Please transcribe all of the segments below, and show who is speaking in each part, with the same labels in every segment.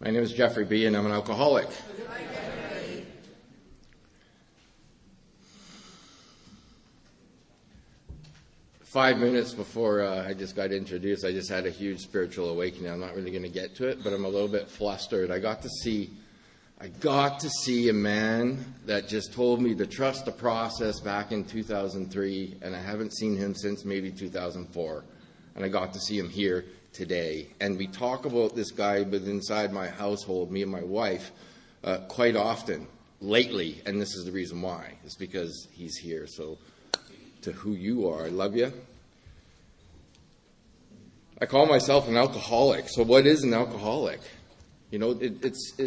Speaker 1: My name is Jeffrey B., and I'm an alcoholic. Five minutes before I just got introduced, I just had a huge spiritual awakening. I'm not really going to get to it, but I'm a little bit flustered. I got to see a man that just told me to trust the process back in 2003, and I haven't seen him since maybe 2004. And I got to see him here today. And we talk about this guy within inside my household, me and my wife, quite often lately. And this is the reason why. It's because he's here. So to who you are, I love you. I call myself an alcoholic. So what is an alcoholic? You know, it's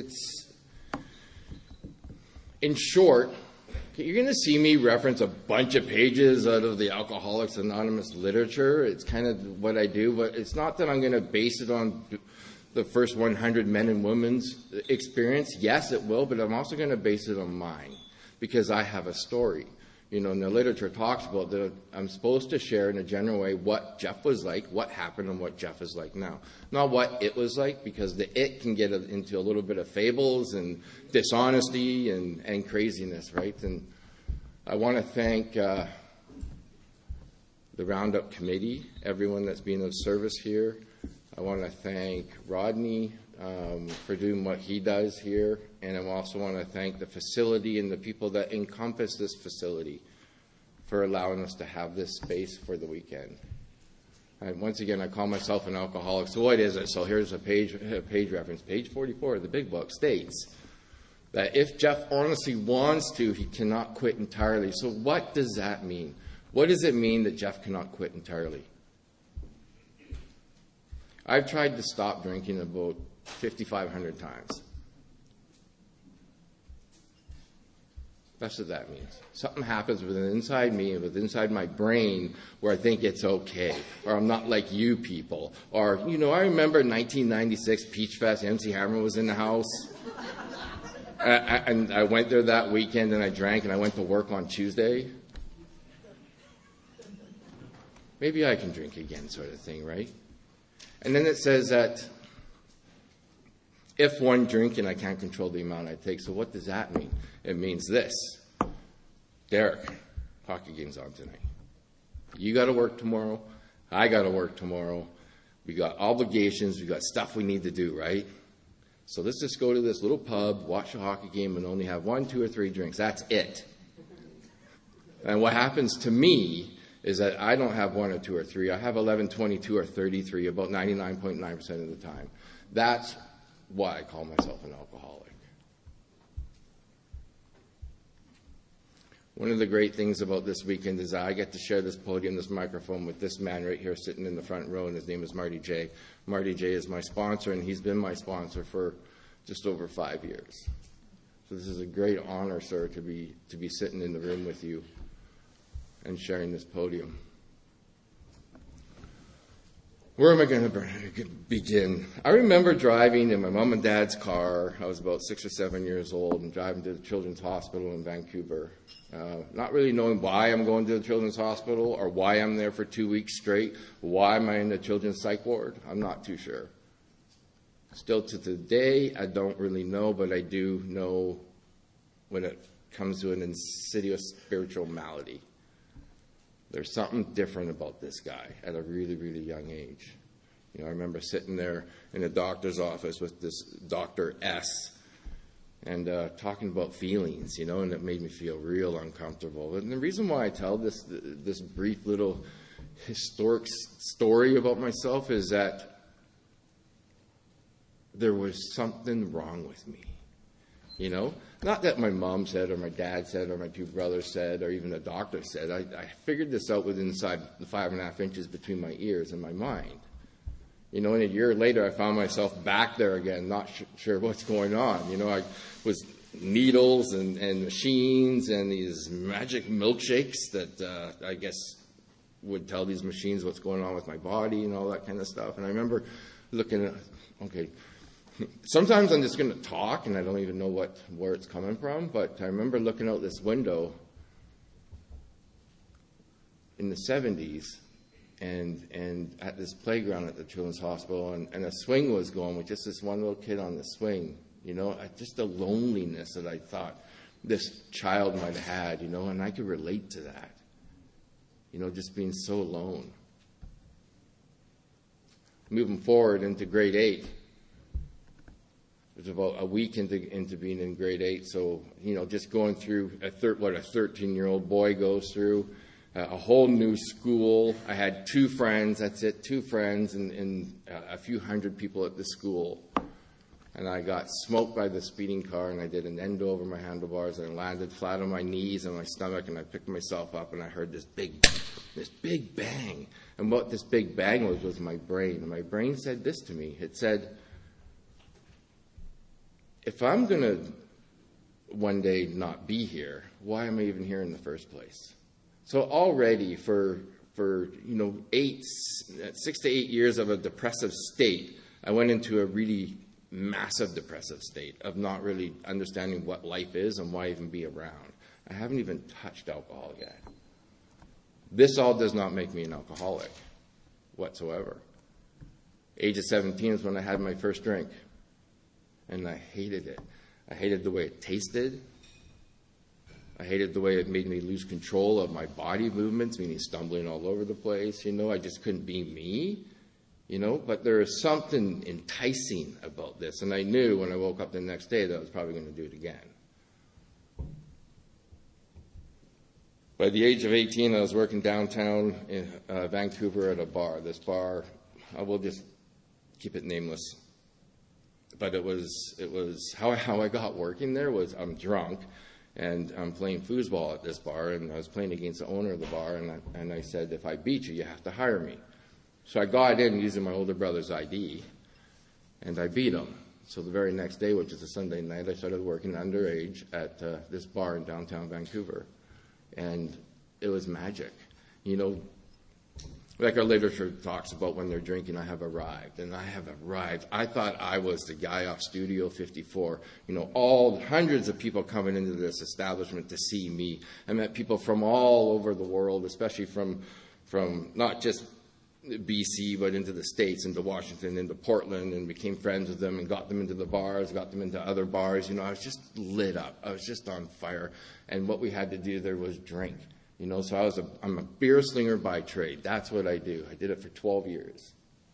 Speaker 1: in short, you're going to see me reference a bunch of pages out of the Alcoholics Anonymous literature. It's kind of what I do, but it's not that I'm going to base it on the first 100 men and women's experience. Yes, it will, but I'm also going to base it on mine because I have a story. You know, and the literature talks about that I'm supposed to share in a general way what Jeff was like, what happened, and what Jeff is like now. Not what it was like, because the it can get into a little bit of fables and dishonesty and craziness, right? And I want to thank the Roundup Committee, everyone that's been of service here. I want to thank Rodney for doing what he does here. And I also want to thank the facility and the people that encompass this facility for allowing us to have this space for the weekend. And once again, I call myself an alcoholic. So what is it? So here's a page reference. Page 44 of the Big Book states that if Jeff honestly wants to, he cannot quit entirely. So what does that mean? What does it mean that Jeff cannot quit entirely? I've tried to stop drinking about 5,500 times. That's what that means. Something happens within inside me, within inside my brain, where I think it's okay, or I'm not like you people. Or, you know, I remember 1996 Peach Fest, MC Hammer was in the house. And I went there that weekend, and I drank, and I went to work on Tuesday. Maybe I can drink again, sort of thing, right? And then it says that if one drink and I can't control the amount I take. So what does that mean? It means this. Derek, hockey game's on tonight. You got to work tomorrow. I got to work tomorrow. We got obligations. We got stuff we need to do, right? So let's just go to this little pub, watch a hockey game, and only have 1, 2, or 3 drinks. That's it. And what happens to me is that I don't have 1 or 2 or 3. I have 11, 22, or 33 about 99.9% of the time. That's why I call myself an alcoholic. One of the great things about this weekend is that I get to share this podium, this microphone with this man right here sitting in the front row, and his name is Marty J. Marty J is my sponsor, and he's been my sponsor for just over 5 years. So this is a great honor, sir, to be sitting in the room with you and sharing this podium. Where am I going to begin? I remember driving in my mom and dad's car. I was about 6 or 7 years old and driving to the Children's Hospital in Vancouver. Not really knowing why I'm going to the Children's Hospital or why I'm there for 2 weeks straight. Why am I in the Children's Psych Ward? I'm not too sure. Still to today, I don't really know, but I do know when it comes to an insidious spiritual malady. There's something different about this guy at a really, really young age. You know, I remember sitting there in a doctor's office with this Dr. S. and talking about feelings, you know, and it made me feel real uncomfortable. And the reason why I tell this brief little historic story about myself is that there was something wrong with me. You know, not that my mom said or my dad said or my 2 brothers said or even the doctor said. I figured this out within inside the 5.5 inches between my ears and my mind. You know, and a year later I found myself back there again, not sure what's going on. You know, I was needles and machines and these magic milkshakes that I guess would tell these machines what's going on with my body and all that kind of stuff. And I remember looking at, okay, sometimes I'm just going to talk, and I don't even know where it's coming from, but I remember looking out this window in the 70s, and at this playground at the Children's Hospital, and a swing was going with just this one little kid on the swing. Just the loneliness that I thought this child might have had, and I could relate to that. Just being so alone. Moving forward into grade 8. It was about a week into being in grade 8. So, just going through what a 13-year-old boy goes through, a whole new school. I had 2 friends, that's it, 2 friends, and a few hundred people at the school. And I got smoked by the speeding car, and I did an endo over my handlebars, and I landed flat on my knees and my stomach, and I picked myself up, and I heard this big bang. And what this big bang was my brain. And my brain said this to me. It said, if I'm going to one day not be here, why am I even here in the first place? So already for 6 to 8 years of a depressive state, I went into a really massive depressive state of not really understanding what life is and why even be around. I haven't even touched alcohol yet. This all does not make me an alcoholic whatsoever. Age of 17 is when I had my first drink, and I hated it. I hated the way it tasted. I hated the way it made me lose control of my body movements, meaning stumbling all over the place. I just couldn't be me. But there is something enticing about this. And I knew when I woke up the next day that I was probably going to do it again. By the age of 18, I was working downtown in Vancouver at a bar. This bar, I will just keep it nameless. But it was how I got working there was I'm drunk, and I'm playing foosball at this bar, and I was playing against the owner of the bar, and I said, if I beat you, you have to hire me. So I got in using my older brother's ID, and I beat him. So the very next day, which is a Sunday night, I started working underage at this bar in downtown Vancouver. And it was magic. Like our literature talks about when they're drinking, I have arrived. And I have arrived. I thought I was the guy off Studio 54. All hundreds of people coming into this establishment to see me. I met people from all over the world, especially from not just BC, but into the States, into Washington, into Portland, and became friends with them and got them into the bars, got them into other bars. I was just lit up. I was just on fire. And what we had to do there was drink. So I'm a beer slinger by trade. That's what I do. I did it for 12 years.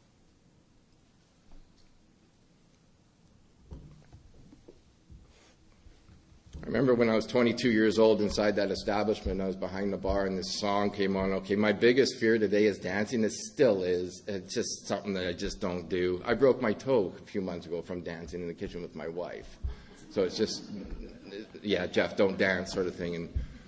Speaker 1: I remember when I was 22 years old inside that establishment, I was behind the bar and this song came on. Okay, my biggest fear today is dancing. It still is. It's just something that I just don't do. I broke my toe a few months ago from dancing in the kitchen with my wife. So it's just, yeah, Jeff, don't dance sort of thing. And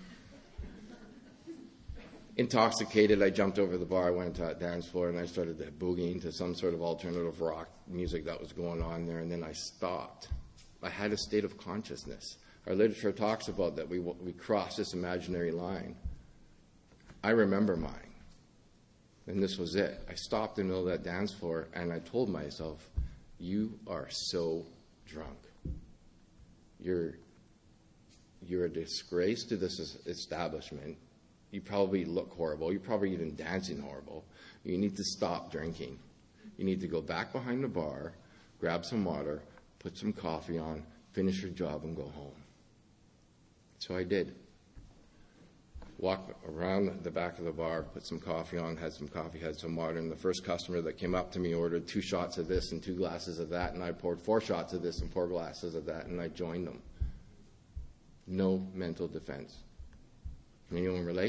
Speaker 1: intoxicated, I jumped over the bar, I went to that dance floor, and I started boogieing to some sort of alternative rock music that was going on there, and then I stopped. I had a state of consciousness. Our literature talks about that we crossed this imaginary line. I remember mine. And this was it. I stopped in the middle of that dance floor, and I told myself, you are so drunk. You're a disgrace to this establishment. You probably look horrible. You're probably even dancing horrible. You need to stop drinking. You need to go back behind the bar, grab some water, put some coffee on, finish your job, and go home. So I did. Walked around the back of the bar, put some coffee on, had some coffee, had some water, and the first customer that came up to me ordered 2 shots of this and 2 glasses of that, and I poured 4 shots of this and 4 glasses of that, and I joined them. No mental defense. Can anyone relate?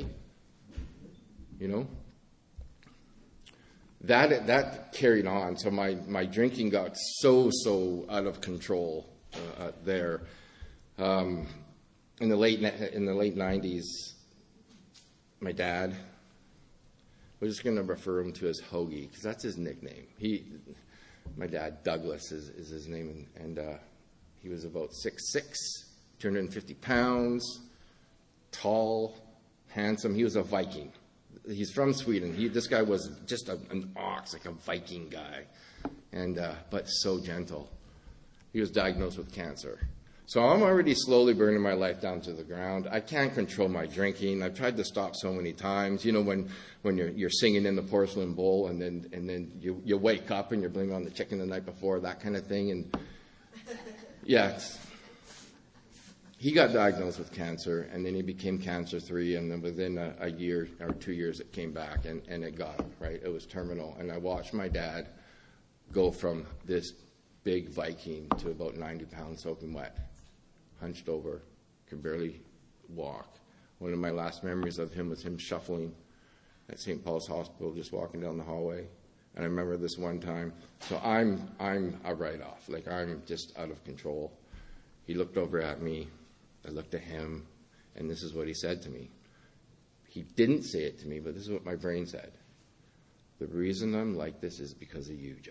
Speaker 1: That carried on. So my drinking got so out of control there. In the late 90s, my dad, we're just going to refer him to as Hoagie because that's his nickname. My dad, Douglas, is his name, and he was about 6'6", 250 pounds, tall, handsome. He was a Viking. He's from Sweden. This guy was just an ox, like a Viking guy, and but so gentle. He was diagnosed with cancer. So I'm already slowly burning my life down to the ground. I can't control my drinking. I've tried to stop so many times. You know, when you're singing in the porcelain bowl and then you wake up and you're blaming on the chicken the night before, that kind of thing. And yeah, he got diagnosed with cancer, and then he became cancer-free, and then within a year or 2 years it came back, and it got him, right? It was terminal. And I watched my dad go from this big Viking to about 90 pounds soaking wet, hunched over, could barely walk. One of my last memories of him was him shuffling at St. Paul's Hospital, just walking down the hallway. And I remember this one time. So I'm a write-off. Like, I'm just out of control. He looked over at me. I looked at him, and this is what he said to me. He didn't say it to me, but this is what my brain said. The reason I'm like this is because of you, Jeff.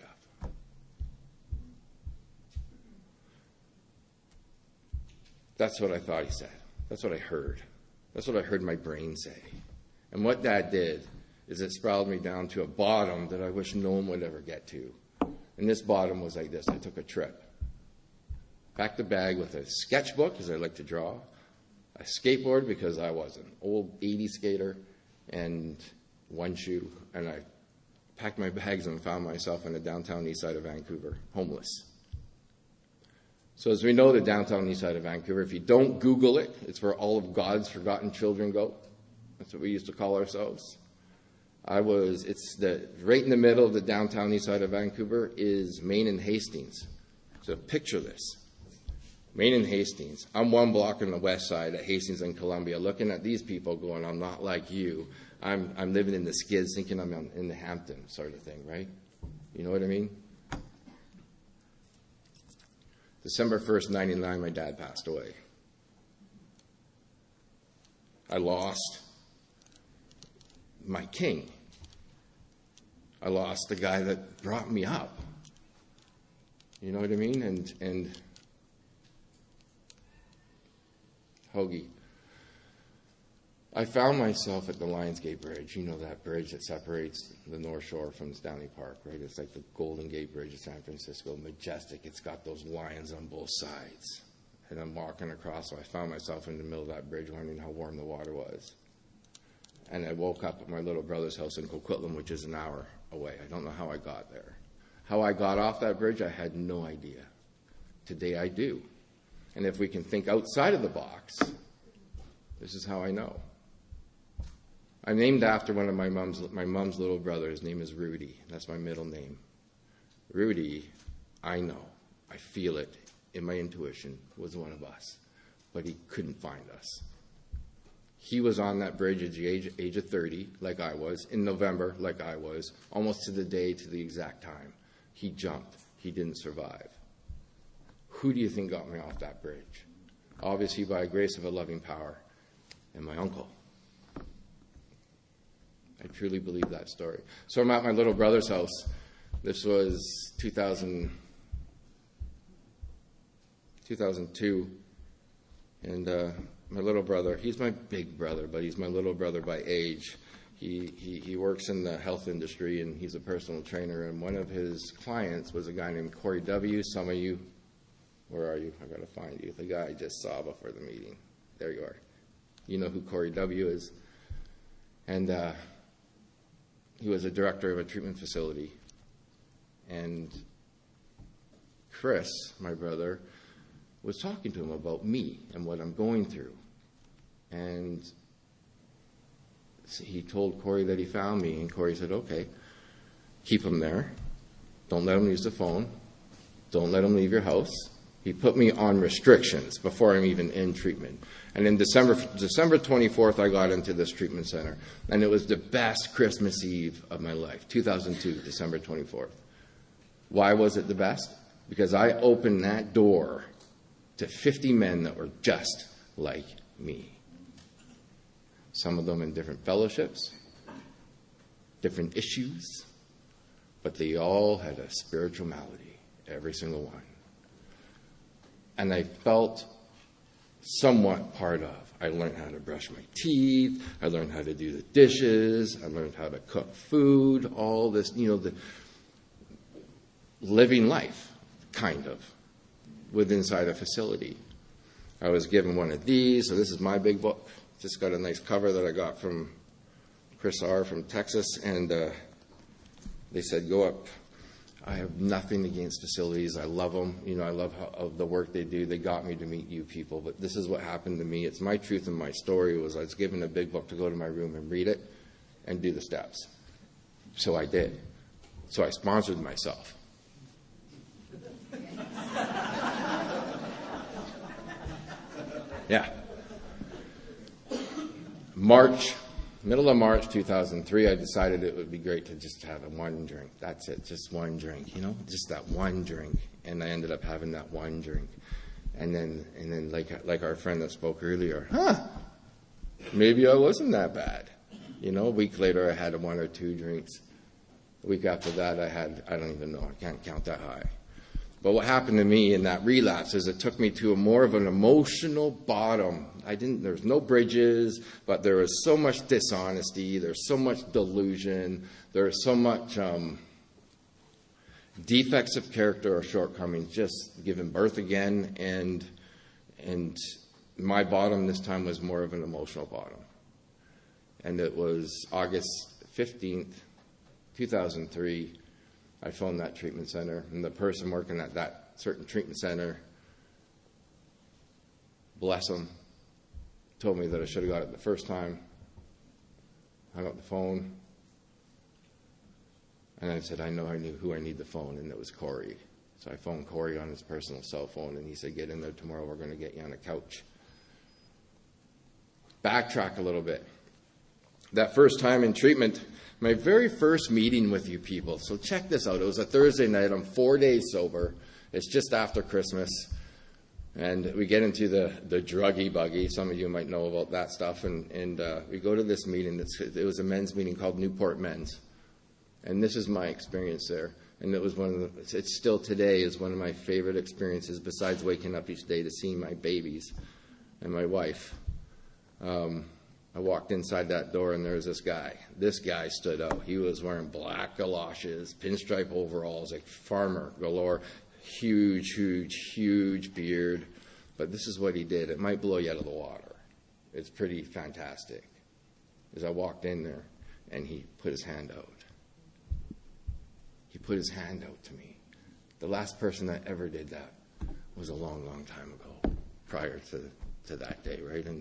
Speaker 1: That's what I thought he said. That's what I heard. That's what I heard my brain say. And what that did is it spiraled me down to a bottom that I wish no one would ever get to. And this bottom was like this. I took a trip. Packed a bag with a sketchbook, because I like to draw, a skateboard, because I was an old 80s skater, and one shoe. And I packed my bags and found myself in the downtown east side of Vancouver, homeless. So as we know, the downtown east side of Vancouver, if you don't Google it, it's where all of God's forgotten children go. That's what we used to call ourselves. Right in the middle of the downtown east side of Vancouver is Main and Hastings. So picture this. Main and Hastings. I'm one block on the west side at Hastings and Columbia, looking at these people going, I'm not like you. I'm living in the skids thinking I'm in the Hamptons sort of thing, right? You know what I mean? December 1st, 1999, my dad passed away. I lost my king. I lost the guy that brought me up. You know what I mean? And Hoagie. I found myself at the Lionsgate Bridge. You know that bridge that separates the North Shore from Stanley Park, right? It's like the Golden Gate Bridge of San Francisco, majestic. It's got those lions on both sides. And I'm walking across, so I found myself in the middle of that bridge wondering how warm the water was. And I woke up at my little brother's house in Coquitlam, which is an hour away. I don't know how I got there. How I got off that bridge, I had no idea. Today I do. And if we can think outside of the box, this is how I know. I'm named after one of my mom's little brother. His name is Rudy. That's my middle name. Rudy, I know, I feel it in my intuition, was one of us. But he couldn't find us. He was on that bridge at the age of 30, like I was, in November, like I was, almost to the day, to the exact time. He jumped. He didn't survive. Who do you think got me off that bridge? Obviously, by grace of a loving power, and my uncle. I truly believe that story. So I'm at my little brother's house. This was 2002. And my little brother, he's my big brother, but he's my little brother by age. He works in the health industry, and he's a personal trainer. And one of his clients was a guy named Corey W. Some of you, where are you? I've got to find you. The guy I just saw before the meeting. There you are. You know who Corey W. is. And he was a director of a treatment facility. And Chris, my brother, was talking to him about me and what I'm going through. And he told Corey that he found me, and Corey said, okay, keep him there. Don't let him use the phone. Don't let him leave your house. He put me on restrictions before I'm even in treatment. And in December 24th, I got into this treatment center. And it was the best Christmas Eve of my life, 2002, December 24th. Why was it the best? Because I opened that door to 50 men that were just like me. Some of them in different fellowships, different issues, but they all had a spiritual malady, every single one. And I felt somewhat part of. I learned how to brush my teeth. I learned how to do the dishes. I learned how to cook food, all this, the living life, kind of, within inside a facility. I was given one of these. So this is my big book. Just got a nice cover that I got from Chris R. from Texas. And they said, go up. I have nothing against facilities. I love them. I love the work they do. They got me to meet you people. But this is what happened to me. It's my truth and my story. I was given a big book to go to my room and read it and do the steps. So I did. So I sponsored myself. Yeah. Middle of March 2003, I decided it would be great to just have one drink. That's it, just one drink, just that one drink. And I ended up having that one drink. And then like our friend that spoke earlier, maybe I wasn't that bad. A week later, I had one or two drinks. A week after that, I don't even know, I can't count that high. But what happened to me in that relapse is it took me to a more of an emotional bottom. There's no bridges, but there was so much dishonesty. There's so much delusion. There's so much defects of character or shortcomings, just giving birth again. And my bottom this time was more of an emotional bottom. And it was August 15th, 2003. I phoned that treatment center, and the person working at that certain treatment center, bless him, told me that I should have got it the first time. Hung up the phone, and I said, I knew who I need the phone, and it was Corey. So I phoned Corey on his personal cell phone, and he said, get in there tomorrow, we're going to get you on a couch. Backtrack a little bit. That first time in treatment, my very first meeting with you people. So check this out. It was a Thursday night. I'm 4 days sober. It's just after Christmas. And we get into the druggy buggy. Some of you might know about that stuff. And we go to this meeting. It was a men's meeting called Newport Men's. And this is my experience there. And it was it's still today is one of my favorite experiences besides waking up each day to see my babies and my wife. I walked inside that door, and there was this guy. This guy stood out. He was wearing black galoshes, pinstripe overalls, like farmer galore, huge, huge, huge beard. But this is what he did. It might blow you out of the water. It's pretty fantastic. As I walked in there, and he put his hand out. He put his hand out to me. The last person that ever did that was a long, long time ago, prior to that day, right? And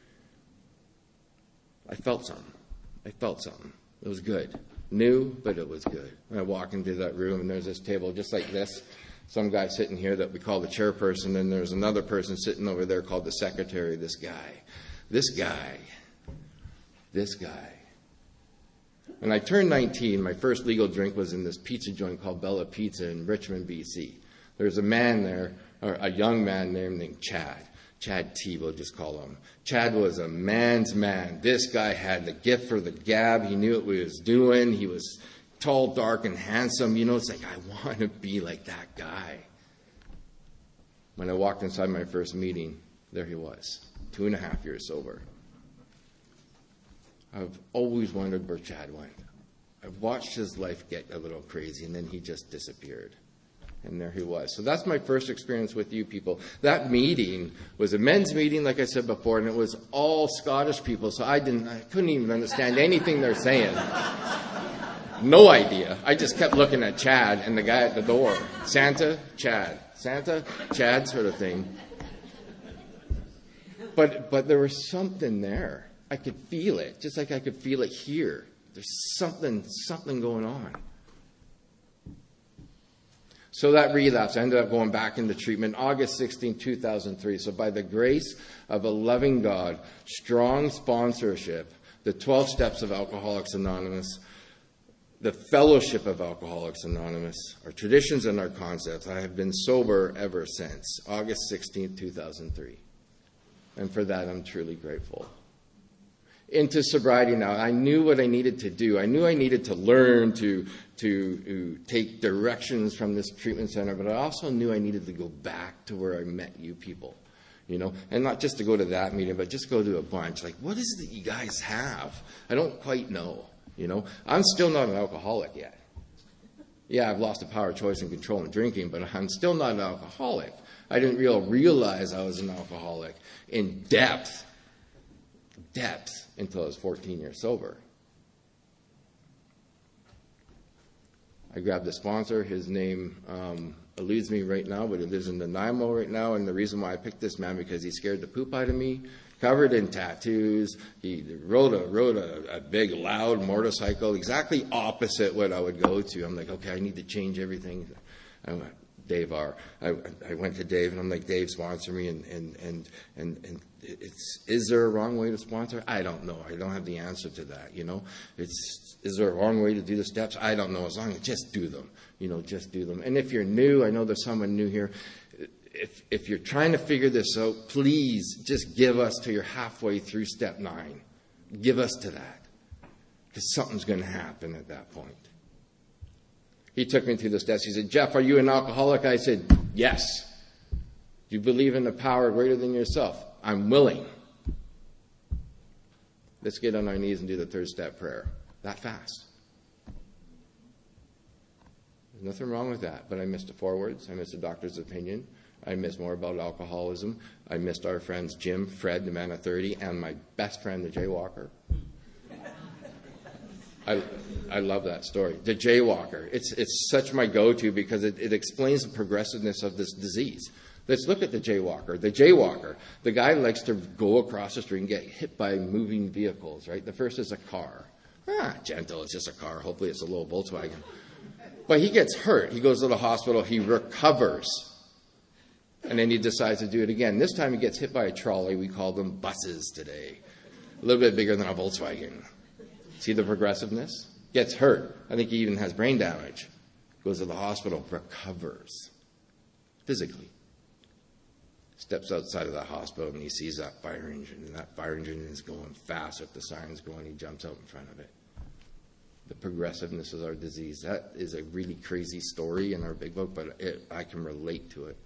Speaker 1: I felt something. It was good. New, but it was good. And I walk into that room, and there's this table just like this. Some guy sitting here that we call the chairperson, and there's another person sitting over there called the secretary. This guy. When I turned 19, my first legal drink was in this pizza joint called Bella Pizza in Richmond, BC. There's a man there, or a young man named Chad. Chad T, we'll just call him. Chad was a man's man. This guy had the gift for the gab. He knew what he was doing. He was tall, dark, and handsome. It's like, I want to be like that guy. When I walked inside my first meeting, there he was, 2.5 years sober. I've always wondered where Chad went. I've watched his life get a little crazy, and then he just disappeared. And there he was. So that's my first experience with you people. That meeting was a men's meeting, like I said before, and it was all Scottish people. So I couldn't even understand anything they're saying. No idea. I just kept looking at Chad and the guy at the door. Santa, Chad, sort of thing. But there was something there. I could feel it, just like I could feel it here. There's something going on. So that relapse, I ended up going back into treatment August 16, 2003. So by the grace of a loving God, strong sponsorship, the 12 steps of Alcoholics Anonymous, the fellowship of Alcoholics Anonymous, our traditions and our concepts, I have been sober ever since August 16, 2003. And for that, I'm truly grateful. Into sobriety now. I knew what I needed to do. I knew I needed to learn to take directions from this treatment center, but I also knew I needed to go back to where I met you people, and not just to go to that meeting, but just go to a bunch. Like, what is it that you guys have? I don't quite know, I'm still not an alcoholic yet. Yeah, I've lost the power of choice and control in drinking, but I'm still not an alcoholic. I didn't realize I was an alcoholic in depth, until I was 14 years sober. I grabbed a sponsor. His name eludes me right now, but he lives in Nanaimo right now. And the reason why I picked this man, because he scared the poop out of me, covered in tattoos. He rode a big, loud motorcycle, exactly opposite what I would go to. I'm like, okay, I need to change everything. I went, Dave R. I went to Dave, and I'm like, Dave, sponsor me. And is there a wrong way to sponsor? I don't know. I don't have the answer to that, you know. Is there a wrong way to do the steps? I don't know. As long as just do them, just do them. And if you're new, I know there's someone new here. If you're trying to figure this out, please just give us till you're halfway through step 9. Give us to that, because something's going to happen at that point. He took me through the steps. He said, Jeff, are you an alcoholic? I said, yes. Do you believe in a power greater than yourself? I'm willing. Let's get on our knees and do the 3rd step prayer. That fast. There's nothing wrong with that, but I missed the forwards. I missed the doctor's opinion. I missed more about alcoholism. I missed our friends Jim, Fred, the man of 30, and my best friend, the jaywalker. I love that story. The jaywalker. It's such my go-to because it explains the progressiveness of this disease. Let's look at the jaywalker. The jaywalker, the guy likes to go across the street and get hit by moving vehicles, right? The first is a car. Gentle, it's just a car. Hopefully it's a little Volkswagen. But he gets hurt. He goes to the hospital. He recovers. And then he decides to do it again. This time he gets hit by a trolley. We call them buses today. A little bit bigger than a Volkswagen. See the progressiveness? Gets hurt. I think he even has brain damage. Goes to the hospital. Recovers. Physically. Steps outside of the hospital and he sees that fire engine. And that fire engine is going fast. If the siren's going, he jumps out in front of it. The progressiveness of our disease. That is a really crazy story in our big book, but I can relate to it.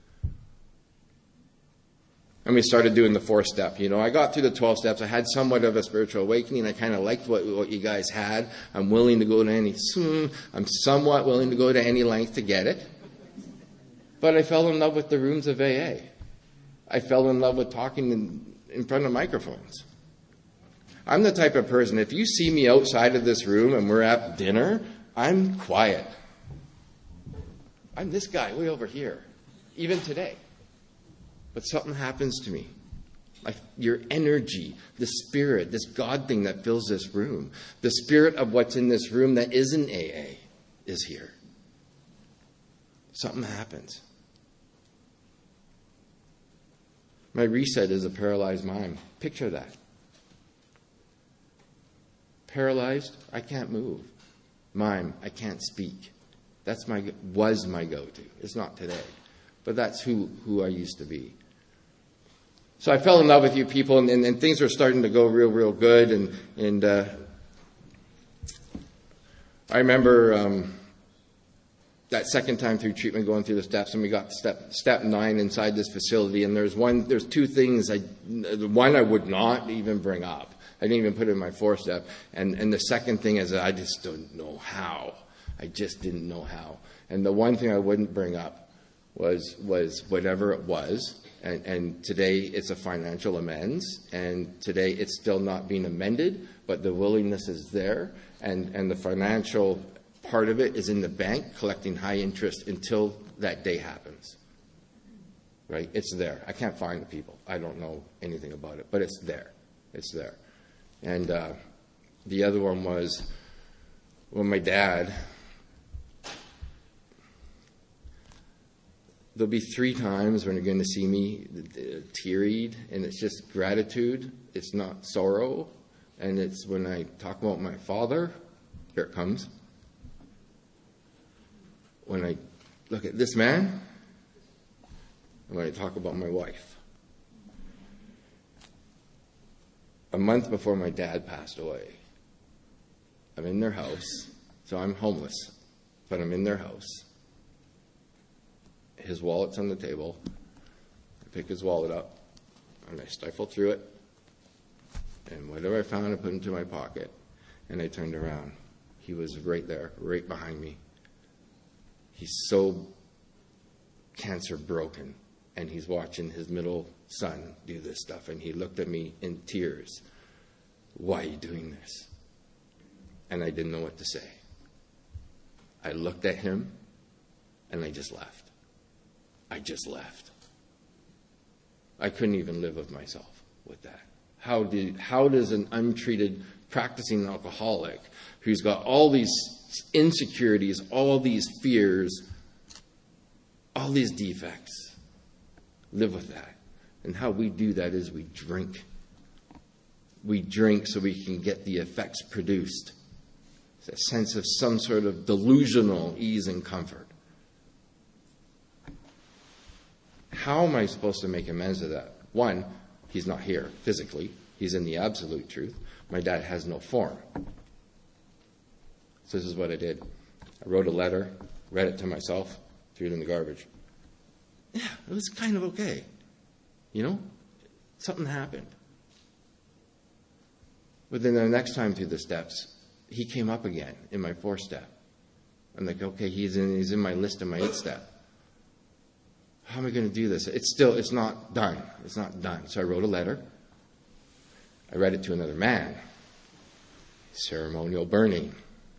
Speaker 1: And we started doing the 4th step. I got through the 12 steps. I had somewhat of a spiritual awakening. I kind of liked what you guys had. I'm willing to go to I'm somewhat willing to go to any length to get it. But I fell in love with the rooms of AA. I fell in love with talking in front of microphones. I'm the type of person, if you see me outside of this room and we're at dinner, I'm quiet. I'm this guy way over here, even today. But something happens to me. Like your energy, the spirit, this God thing that fills this room, the spirit of what's in this room that isn't AA is here. Something happens. My reset is a paralyzed mind. Picture that. Paralyzed, I can't move. Mime, I can't speak. Was my go-to. It's not today. But that's who I used to be. So I fell in love with you people, and things were starting to go real good. And I remember that second time through treatment, going through the steps, and we got step 9 inside this facility. And there's 2 things. One I would not even bring up. I didn't even put it in my 4th step. And the second thing is that I just don't know how. I just didn't know how. And the one thing I wouldn't bring up was whatever it was. And today it's a financial amends. And today it's still not being amended, but the willingness is there. And the financial part of it is in the bank collecting high interest until that day happens. Right? It's there. I can't find the people. I don't know anything about it, but it's there. It's there. And the other one was when my dad, there'll be 3 times when you're going to see me teary-eyed, and it's just gratitude. It's not sorrow. And it's when I talk about my father, here it comes. When I look at this man, and when I talk about my wife. A month before my dad passed away, I'm in their house, so I'm homeless, but I'm in their house. His wallet's on the table. I pick his wallet up, and I stifle through it, and whatever I found, I put into my pocket, and I turned around. He was right there, right behind me. He's so cancer broken, and he's watching his middle son do this stuff. And he looked at me in tears. Why are you doing this? And I didn't know what to say. I looked at him, and I just left. I just left. I couldn't even live with myself with that. How does an untreated practicing alcoholic who's got all these insecurities, all these fears, all these defects, live with that? And how we do that is we drink. We drink so we can get the effects produced. It's a sense of some sort of delusional ease and comfort. How am I supposed to make amends to that? One, he's not here physically. He's in the absolute truth. My dad has no form. So this is what I did. I wrote a letter, read it to myself, threw it in the garbage. Yeah, it was kind of okay. You know, something happened. But then the next time through the steps, he came up again in my 4th step. I'm like, okay, he's in my list in my 8th step. How am I going to do this? It's not done. It's not done. So I wrote a letter. I read it to another man. Ceremonial burning.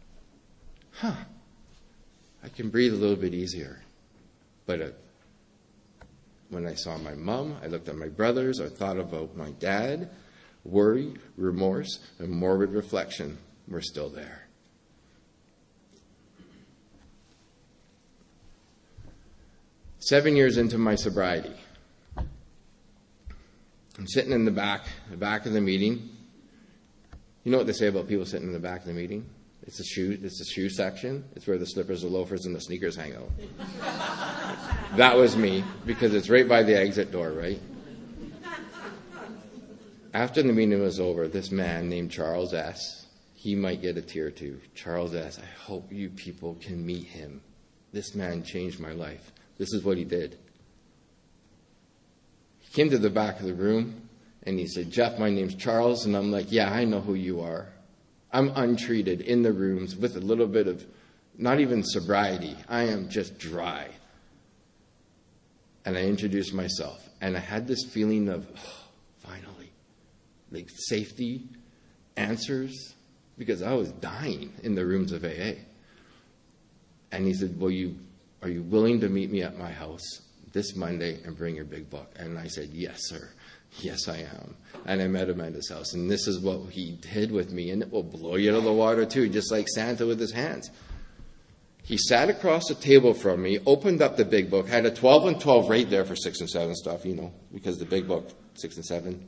Speaker 1: I can breathe a little bit easier. But when I saw my mom, I looked at my brothers, I thought about my dad. Worry, remorse, and morbid reflection were still there. Seven years into my sobriety, I'm sitting in the back of the meeting. You know what they say about people sitting in the back of the meeting? It's the shoe section. It's where the slippers, the loafers, and the sneakers hang out. That was me, because it's right by the exit door, right? After the meeting was over, this man named Charles S., he might get a tear too. Charles S., I hope you people can meet him. This man changed my life. This is what he did. He came to the back of the room, and he said, Jeff, my name's Charles. And I'm like, yeah, I know who you are. I'm untreated in the rooms with a little bit of, not even sobriety. I am just dry. And I introduced myself. And I had this feeling of, finally, like safety, answers, because I was dying in the rooms of AA. And he said, are you willing to meet me at my house this Monday and bring your big book? And I said, yes, sir. Yes, I am. And I met him at his house. And this is what he did with me. And it will blow you out of the water, too, just like Santa with his hands. He sat across the table from me, opened up the big book, had a 12 and 12 right there for 6 and 7 stuff, because the big book, 6 and 7.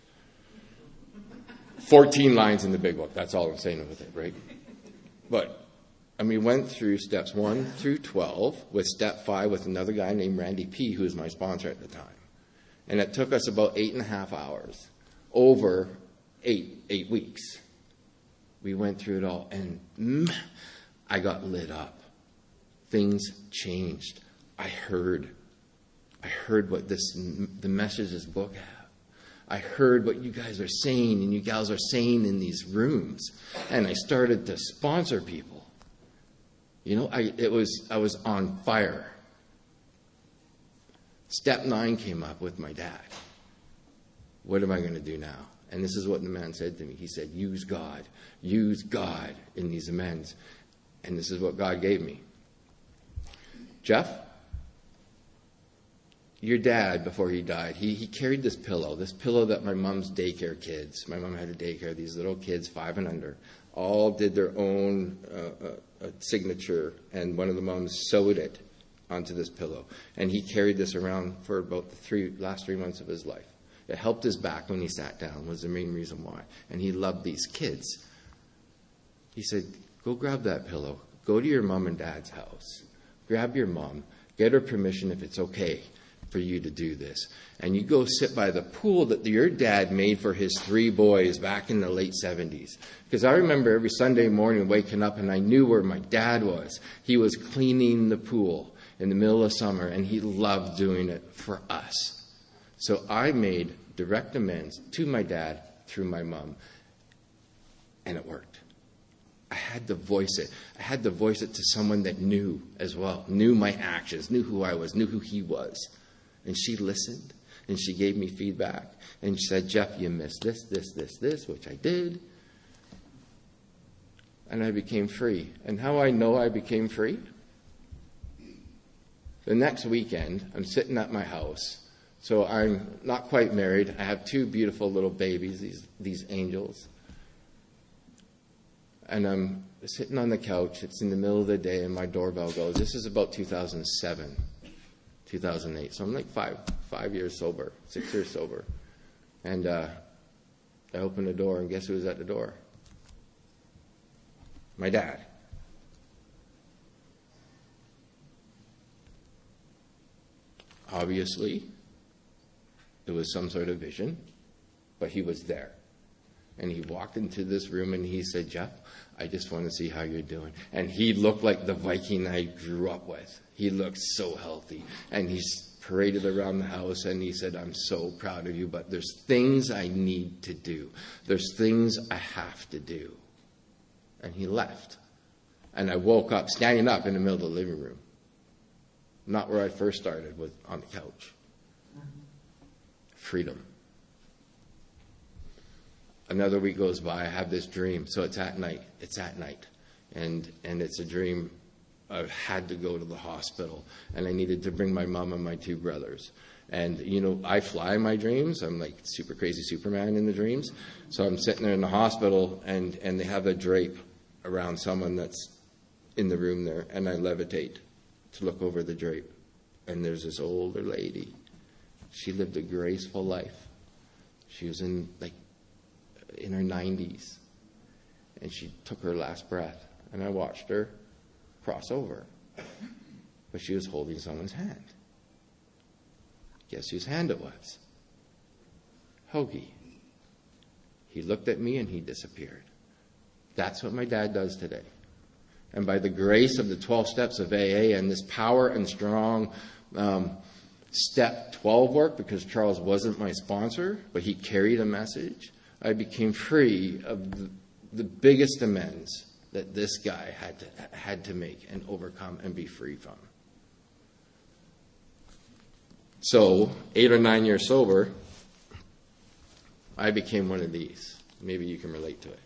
Speaker 1: 14 lines in the big book. That's all I'm saying with it, right? But, we went through steps 1 through 12 with step 5 with another guy named Randy P., who was my sponsor at the time. And it took us about 8.5 hours, over 8 weeks. We went through it all, and I got lit up. Things changed. I heard what the message this book had. I heard what you guys are saying and you gals are saying in these rooms. And I started to sponsor people. I was on fire. Step 9 came up with my dad. What am I going to do now? And this is what the man said to me. He said, use God in these amends. And this is what God gave me. Jeff, your dad, before he died, he carried this pillow that my mom's daycare kids, my mom had a daycare, these little kids, 5 and under, all did their own signature, and one of the moms sewed it onto this pillow. And he carried this around for about the last 3 months of his life. It helped his back when he sat down, was the main reason why. And he loved these kids. He said, go grab that pillow. Go to your mom and dad's house. Grab your mom. Get her permission if it's okay for you to do this. And you go sit by the pool that your dad made for his 3 boys back in the late 70s. Because I remember every Sunday morning waking up and I knew where my dad was. He was cleaning the pool in the middle of summer, and he loved doing it for us. So I made direct amends to my dad through my mom, and it worked. I had to voice it. I had to voice it to someone that knew as well, knew my actions, knew who I was, knew who he was. And she listened, and she gave me feedback. And she said, Jeff, you missed this, which I did. And I became free. And how I know I became free? The next weekend, I'm sitting at my house. So I'm not quite married. I have 2 beautiful little babies, these angels. And I'm sitting on the couch. It's in the middle of the day, and my doorbell goes. This is about 2007, 2008. So I'm like 5 years sober, 6 years sober. And I open the door, and guess who was at the door? My dad. Obviously, it was some sort of vision, but he was there. And he walked into this room and he said, Jeff, I just want to see how you're doing. And he looked like the Viking I grew up with. He looked so healthy. And he's paraded around the house and he said, I'm so proud of you, but there's things I need to do. There's things I have to do. And he left. And I woke up, standing up in the middle of the living room. Not where I first started, was on the couch. Freedom. Another week goes by, I have this dream. So it's at night. And it's a dream. I had to go to the hospital. And I needed to bring my mom and my 2 brothers. And, I fly in my dreams. I'm like super crazy Superman in the dreams. So I'm sitting there in the hospital, and they have a drape around someone that's in the room there. And I levitate to look over the drape. And there's this older lady. She lived a graceful life. She was in her 90s. And she took her last breath. And I watched her cross over. But she was holding someone's hand. Guess whose hand it was? Hoagie. He looked at me and he disappeared. That's what my dad does today. And by the grace of the 12 steps of AA and this power and strong step 12 work, because Charles wasn't my sponsor, but he carried a message, I became free of the biggest amends that this guy had to make and overcome and be free from. So, 8 or 9 years sober, I became one of these. Maybe you can relate to it.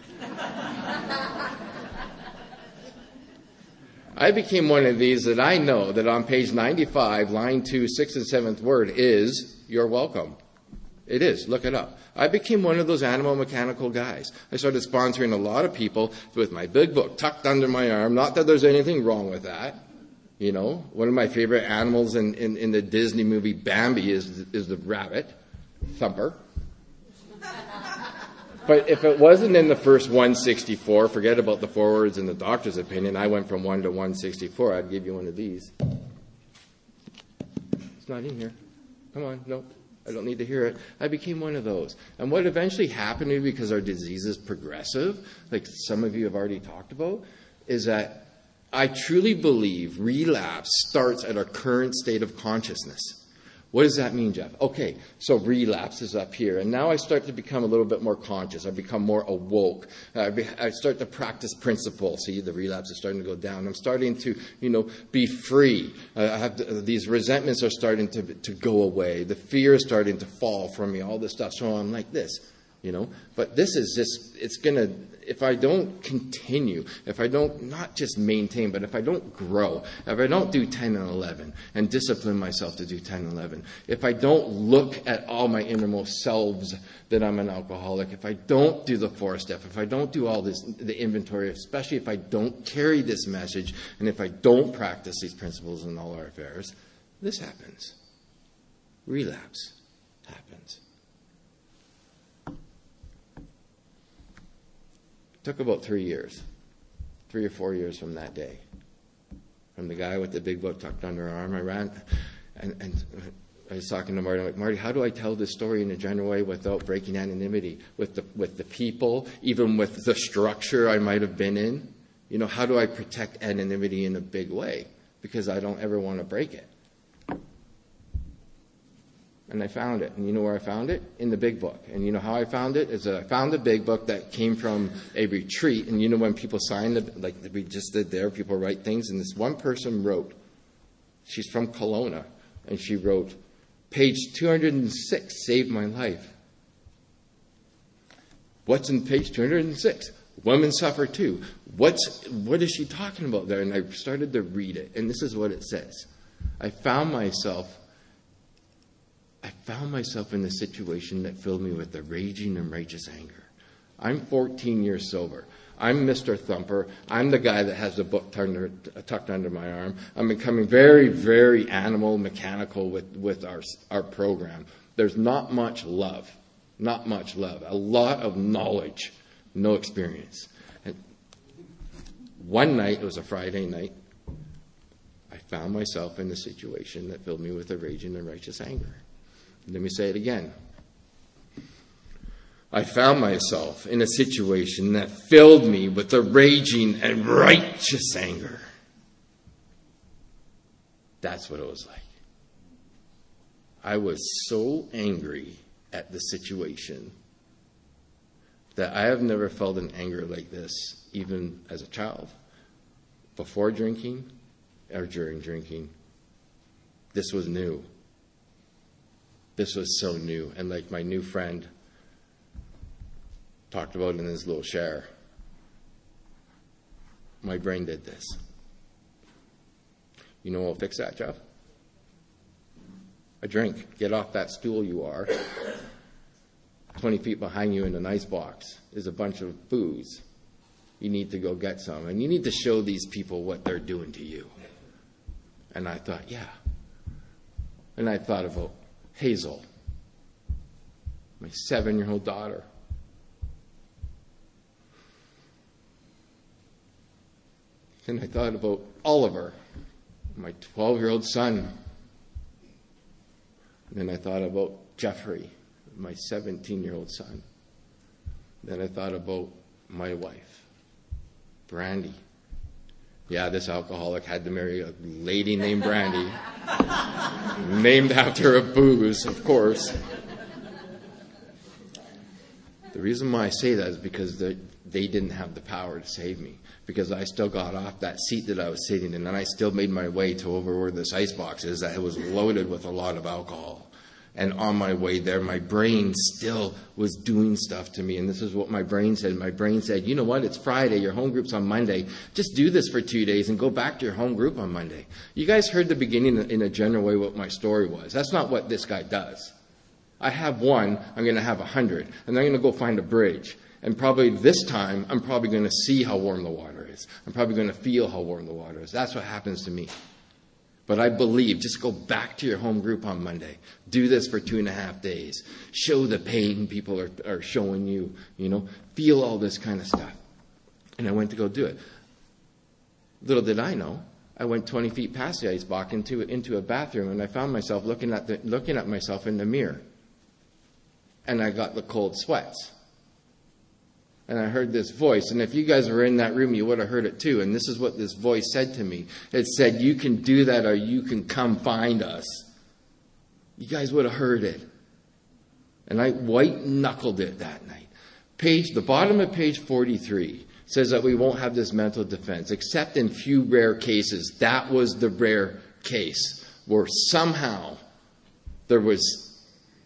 Speaker 1: I became one of these that I know that on page 95, line 2, 6th and 7th word is, you're welcome. It is. Look it up. I became one of those animal mechanical guys. I started sponsoring a lot of people with my big book tucked under my arm. Not that there's anything wrong with that. One of my favorite animals in the Disney movie Bambi is the rabbit, Thumper. But if it wasn't in the first 164, forget about the forewords and the doctor's opinion. I went from 1 to 164. I'd give you one of these. It's not in here. Come on, nope. I don't need to hear it. I became one of those. And what eventually happened to me, because our disease is progressive, like some of you have already talked about, is that I truly believe relapse starts at our current state of consciousness. What does that mean, Jeff? Okay, so relapse is up here. And now I start to become a little bit more conscious. I become more awoke. I start to practice principle. See, the relapse is starting to go down. I'm starting to, be free. These resentments are starting to go away. The fear is starting to fall from me, all this stuff. So I'm like this, But this is just, it's going to, if I don't continue, if I don't not just maintain, but if I don't grow, if I don't do 10 and 11 and discipline myself to do 10 and 11, if I don't look at all my innermost selves that I'm an alcoholic, if I don't do the 4-step, if I don't do all this, the inventory, especially if I don't carry this message, and if I don't practice these principles in all our affairs, this happens. Relapse happens. Took about 3 years, 3 or 4 years from that day. From the guy with the big book tucked under her arm, I ran, and I was talking to Marty. I'm like, Marty, how do I tell this story in a general way without breaking anonymity with the people, even with the structure I might have been in? How do I protect anonymity in a big way? Because I don't ever want to break it. And I found it. And you know where I found it? In the big book. And you know how I found it? Is that I found the big book that came from a retreat. And you know when people sign, like we just did there, people write things. And this one person wrote, she's from Kelowna, and she wrote, page 206 saved my life. What's in page 206? Women suffer too. What is she talking about there? And I started to read it. And this is what it says. I found myself in a situation that filled me with a raging and righteous anger. I'm 14 years sober. I'm Mr. Thumper. I'm the guy that has the book tucked under my arm. I'm becoming very, very animal, mechanical with our program. There's not much love. Not much love. A lot of knowledge, no experience. And one night, it was a Friday night, I found myself in a situation that filled me with a raging and righteous anger. Let me say it again. I found myself in a situation that filled me with a raging and righteous anger. That's what it was like. I was so angry at the situation that I have never felt an anger like this, even as a child. Before drinking or during drinking. This was new. This was so new. And like my new friend talked about in his little share, my brain did this. You know what will fix that, Jeff? A drink. Get off that stool you are. 20 feet behind you in an ice box is a bunch of booze. You need to go get some. And you need to show these people what they're doing to you. And I thought, yeah. And I thought about Hazel, my 7-year-old daughter. And I thought about Oliver, my 12-year-old son. And then I thought about Jeffrey, my 17-year-old son. Then I thought about my wife, Brandy. Yeah, this alcoholic had to marry a lady named Brandy, named after a booze, of course. The reason why I say that is because they didn't have the power to save me. Because I still got off that seat that I was sitting in, and I still made my way to over where this ice box is that was loaded with a lot of alcohol. And on my way there, my brain still was doing stuff to me. And this is what my brain said. My brain said, you know what? It's Friday. Your home group's on Monday. Just do this for 2 days and go back to your home group on Monday. You guys heard the beginning in a general way what my story was. That's not what this guy does. I have one. I'm going to have 100. And I'm going to go find a bridge. And probably this time, I'm probably going to see how warm the water is. I'm probably going to feel how warm the water is. That's what happens to me. But I believe, just go back to your home group on Monday. Do this for 2.5 days. Show the pain people are showing you, Feel all this kind of stuff. And I went to go do it. Little did I know, I went 20 feet past the ice box into a bathroom, and I found myself looking at myself in the mirror. And I got the cold sweats. And I heard this voice. And if you guys were in that room, you would have heard it too. And this is what this voice said to me. It said, you can do that or you can come find us. You guys would have heard it. And I white-knuckled it that night. The bottom of page 43 says that we won't have this mental defense, except in few rare cases. That was the rare case where somehow there was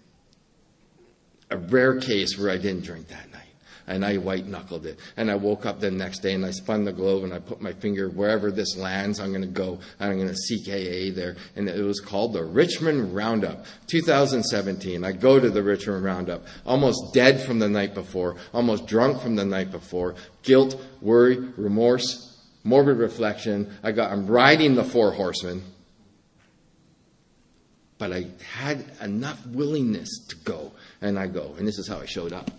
Speaker 1: a rare case where I didn't drink that night. And I white-knuckled it. And I woke up the next day and I spun the globe and I put my finger wherever this lands, I'm going to go and I'm going to seek AA there. And it was called the Richmond Roundup, 2017. I go to the Richmond Roundup, almost dead from the night before, almost drunk from the night before, guilt, worry, remorse, morbid reflection. I'm riding the 4 horsemen. But I had enough willingness to go. And I go. And this is how I showed up.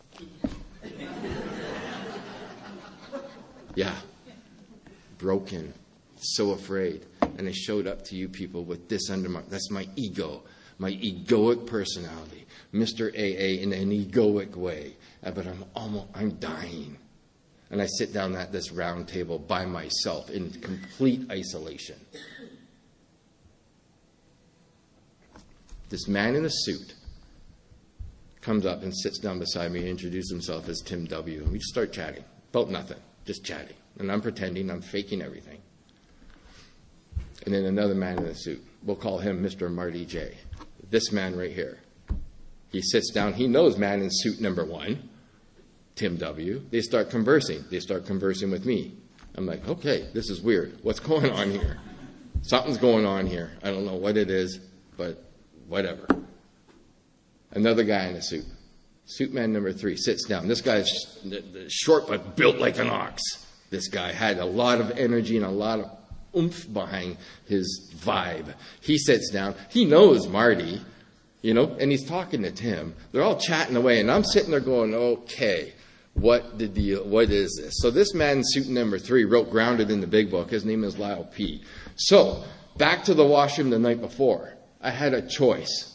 Speaker 1: Yeah, broken, so afraid. And I showed up to you people with this that's my ego, my egoic personality. Mr. AA in an egoic way. But I'm dying. And I sit down at this round table by myself in complete isolation. This man in a suit comes up and sits down beside me and introduces himself as Tim W. And we just start chatting about nothing, just chatting. And I'm pretending, I'm faking everything. And then another man in a suit, we'll call him Mr. Marty J. This man right here. He sits down, he knows man in suit number 1, Tim W. They start conversing. They start conversing with me. I'm like, okay, this is weird. What's going on here? Something's going on here. I don't know what it is, but whatever. Another guy in a suit. Suit man number 3 sits down. This guy's short but built like an ox. This guy had a lot of energy and a lot of oomph behind his vibe. He sits down. He knows Marty, and he's talking to Tim. They're all chatting away, and I'm sitting there going, okay, what is this? So this man in suit number 3 wrote Grounded in the Big Book. His name is Lyle P. So, back to the washroom the night before. I had a choice.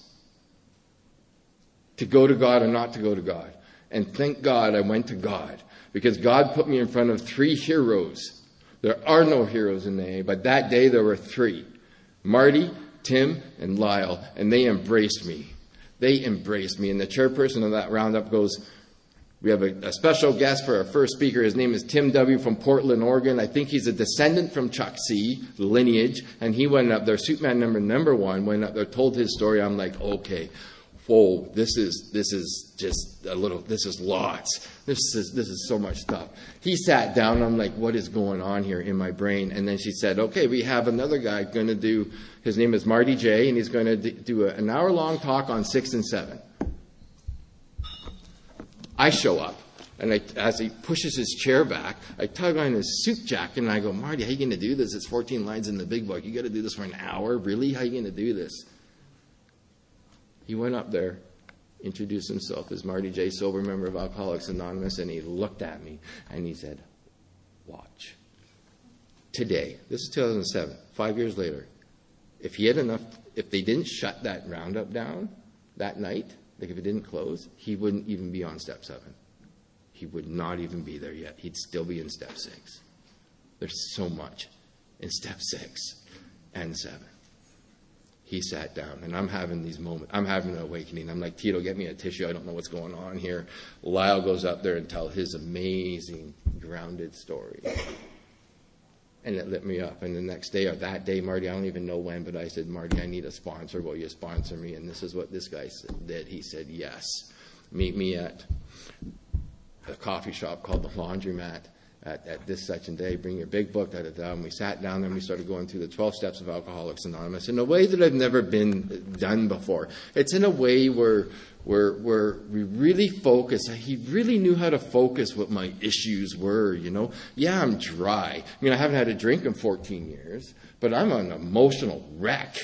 Speaker 1: To go to God or not to go to God. And thank God I went to God. Because God put me in front of 3 heroes. There are no heroes in the AA, but that day there were 3. Marty, Tim, and Lyle. And they embraced me. They embraced me. And the chairperson of that roundup goes, we have a special guest for our first speaker. His name is Tim W. from Portland, Oregon. I think he's a descendant from Chuck C., the lineage. And he went up there, suitman number 1, went up there, told his story. I'm like, okay. Whoa, this is just a little, this is lots. This is so much stuff. He sat down. I'm like, what is going on here in my brain? And then she said, okay, we have another guy going to do, his name is Marty J., and he's going to do an hour-long talk on 6 and 7. I show up, and as he pushes his chair back, I tug on his suit jacket, and I go, Marty, how are you going to do this? It's 14 lines in the Big Book. You got to do this for an hour? Really? How are you going to do this? He went up there, introduced himself as Marty J., sober member of Alcoholics Anonymous, and he looked at me, and he said, watch. Today, this is 2007, 5 years later, if they didn't shut that roundup down that night, like if it didn't close, he wouldn't even be on step 7. He would not even be there yet. He'd still be in step 6. There's so much in step 6 and 7. He sat down, and I'm having these moments. I'm having an awakening. I'm like, Tito, get me a tissue. I don't know what's going on here. Lyle goes up there and tells his amazing grounded story. And it lit me up. And the next day, or that day, Marty, I don't even know when, but I said, Marty, I need a sponsor. Will you sponsor me? And this is what this guy did. He said, yes. Meet me at a coffee shop called The Laundromat at this such and day. Bring your big book, da-da-da. And we sat down and we started going through the 12 steps of Alcoholics Anonymous in a way that I've never been done before. It's in a way where we really focus. He really knew how to focus what my issues were, Yeah, I'm dry. I mean, I haven't had a drink in 14 years, but I'm an emotional wreck.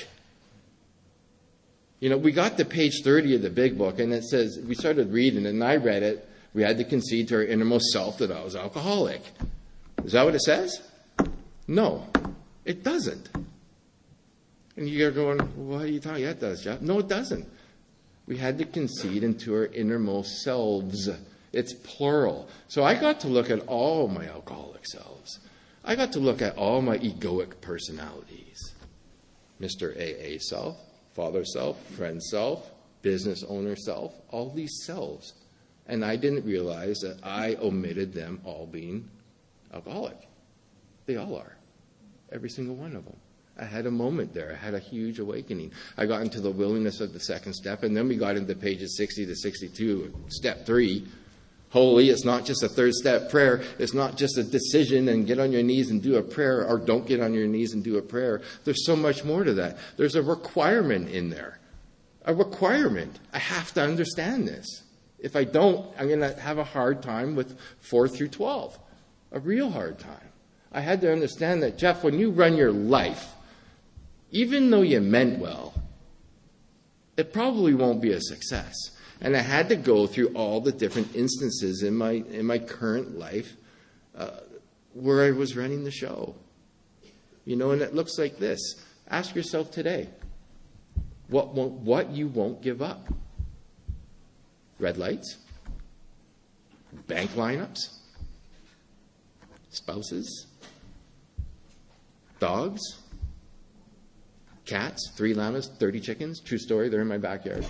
Speaker 1: We got to page 30 of the big book, and it says, we started reading it, and I read it. We had to concede to our innermost self that I was alcoholic. Is that what it says? No, it doesn't. And you're going, what are you talking about? Yeah, it does, Jeff. No, it doesn't. We had to concede into our innermost selves. It's plural. So I got to look at all my alcoholic selves. I got to look at all my egoic personalities. Mr. AA self, father self, friend self, business owner self, all these selves. And I didn't realize that I omitted them all being alcoholic. They all are. Every single one of them. I had a moment there. I had a huge awakening. I got into the willingness of the second step, and then we got into pages 60 to 62, step 3. Holy, it's not just a third step prayer. It's not just a decision and get on your knees and do a prayer, or don't get on your knees and do a prayer. There's so much more to that. There's a requirement in there. A requirement. I have to understand this. If I don't, I'm going to have a hard time with 4 through 12. A real hard time. I had to understand that, Jeff, when you run your life, even though you meant well, it probably won't be a success. And I had to go through all the different instances in my current life where I was running the show. And it looks like this. Ask yourself today, what you won't give up. Red lights, bank lineups, spouses, dogs, cats, 3 llamas, 30 chickens. True story, they're in my backyard.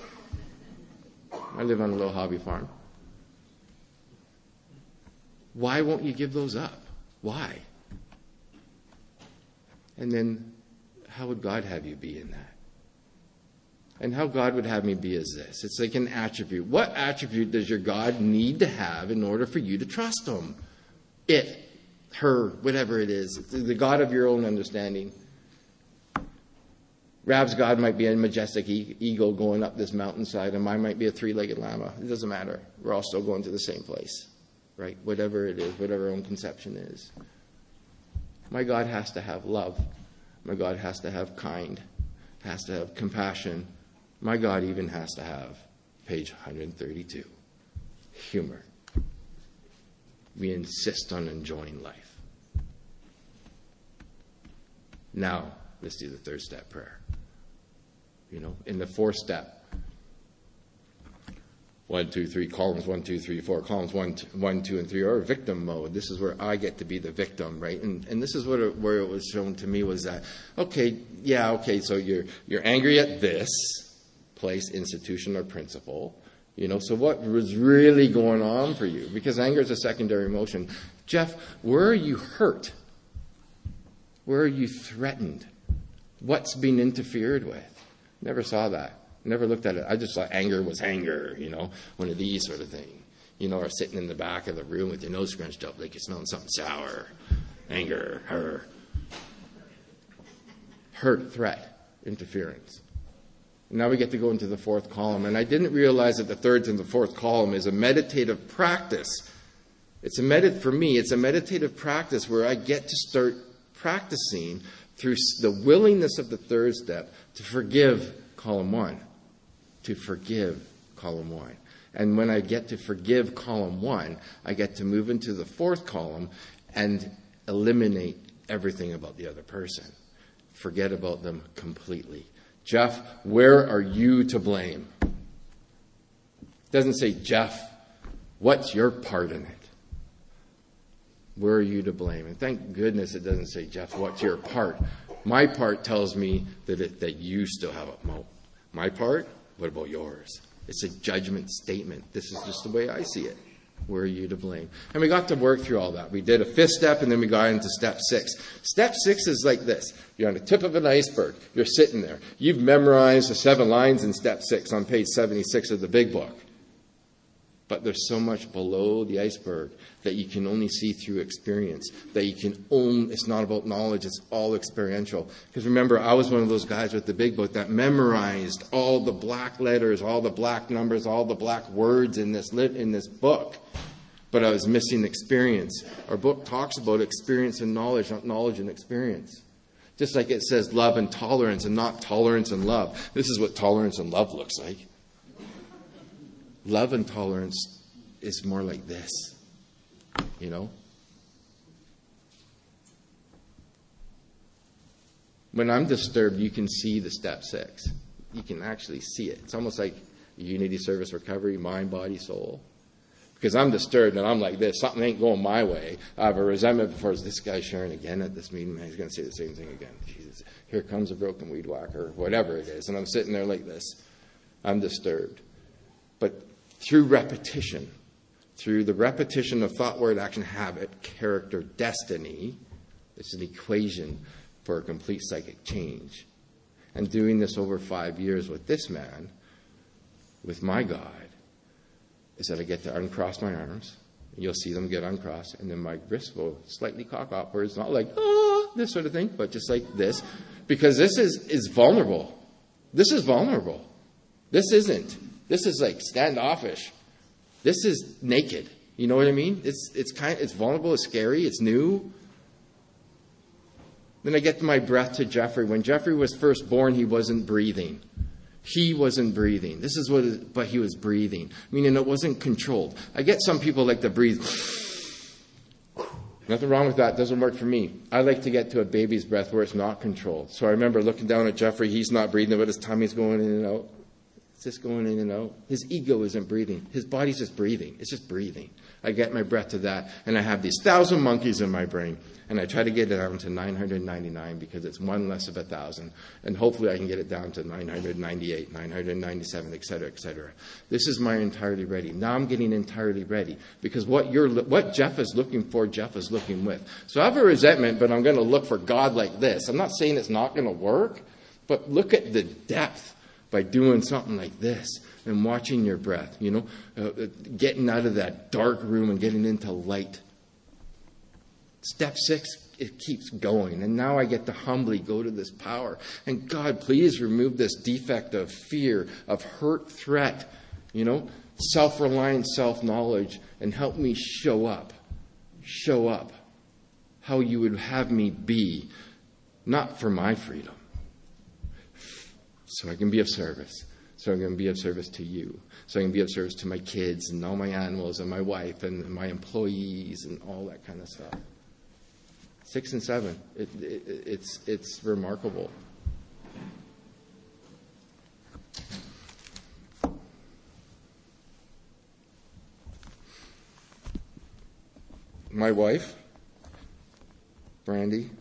Speaker 1: I live on a little hobby farm. Why won't you give those up? Why? And then, how would God have you be in that? And how God would have me be is this. It's like an attribute. What attribute does your God need to have in order for you to trust Him? It, her, whatever it is. The God of your own understanding. Rab's God might be a majestic eagle going up this mountainside, and mine might be a 3-legged llama. It doesn't matter. We're all still going to the same place, right? Whatever it is, whatever our own conception is. My God has to have love. My God has to have kind. Has to have compassion. My God even has to have, page 132, humor. We insist on enjoying life. Now, let's do the 3rd step prayer. In the 4th step, 1, 2, 3, columns 1, 2, 3, 4, columns 1, 2, and 3 are victim mode. This is where I get to be the victim, right? And this is where it was shown to me was that, so you're angry at this place, institution, or principle. So what was really going on for you? Because anger is a secondary emotion. Jeff, where are you hurt? Where are you threatened? What's being interfered with? Never saw that. Never looked at it. I just thought anger was anger, one of these sort of thing. Or sitting in the back of the room with your nose scrunched up like you're smelling something sour. Anger, her. Hurt, threat, interference. Now we get to go into the 4th column. And I didn't realize that the 3rd and the 4th column is a meditative practice. For me, it's a meditative practice where I get to start practicing through the willingness of the 3rd step to forgive, column 1. To forgive, column 1. And when I get to forgive, column 1, I get to move into the 4th column and eliminate everything about the other person. Forget about them completely. Jeff, where are you to blame? It doesn't say, Jeff, what's your part in it? Where are you to blame? And thank goodness it doesn't say, Jeff, what's your part? My part tells me that you still have a my part. What about yours? It's a judgment statement. This is just the way I see it. Where are you to blame? And we got to work through all that. We did a 5th step, and then we got into step 6. Step 6 is like this. You're on the tip of an iceberg. You're sitting there. You've memorized the 7 lines in step 6 on page 76 of the big book. But there's so much below the iceberg that you can only see through experience, that you can own. It's not about knowledge, it's all experiential. Because remember, I was one of those guys with the big book that memorized all the black letters, all the black numbers, all the black words in this book. But I was missing experience. Our book talks about experience and knowledge, not knowledge and experience. Just like it says love and tolerance and not tolerance and love. This is what tolerance and love looks like. Love and tolerance is more like this, When I'm disturbed, you can see the step 6. You can actually see it. It's almost like unity, service, recovery, mind, body, soul. Because I'm disturbed and I'm like this. Something ain't going my way. I have a resentment for this guy sharing again at this meeting. He's going to say the same thing again. Jesus, here comes a broken weed whacker, whatever it is. And I'm sitting there like this. I'm disturbed. But through repetition, through the repetition of thought, word, action, habit, character, destiny, it's an equation for a complete psychic change. And doing this over 5 years with this man, with my God, is that I get to uncross my arms. And you'll see them get uncrossed. And then my wrists will slightly cock upwards. Not like, this sort of thing, but just like this. Because this is vulnerable. This is vulnerable. This isn't. This is like standoffish. This is naked. You know what I mean? It's vulnerable, it's scary, it's new. Then I get to my breath to Jeffrey. When Jeffrey was first born, he wasn't breathing. He wasn't breathing. But he was breathing. Meaning it wasn't controlled. I get some people like to breathe. Nothing wrong with that. Doesn't work for me. I like to get to a baby's breath where it's not controlled. So I remember looking down at Jeffrey. He's not breathing, but his tummy's going in and out. It's just going in and out. His ego isn't breathing. His body's just breathing. It's just breathing. I get my breath to that, and I have these 1,000 monkeys in my brain, and I try to get it down to 999 because it's one less of 1,000, and hopefully I can get it down to 998, 997, et cetera, et cetera. This is my entirely ready. Now I'm getting entirely ready because what Jeff is looking for, Jeff is looking with. So I have a resentment, but I'm going to look for God like this. I'm not saying it's not going to work, but look at the depth by doing something like this and watching your breath, getting out of that dark room and getting into light. Step 6, it keeps going. And now I get to humbly go to this power. And God, please remove this defect of fear, of hurt, threat, self-reliance, self-knowledge, and help me show up how you would have me be, not for my freedom, so I can be of service. So I'm going to be of service to you. So I can be of service to my kids and all my animals and my wife and my employees and all that kind of stuff. 6 and 7, it's remarkable. My wife, Brandy,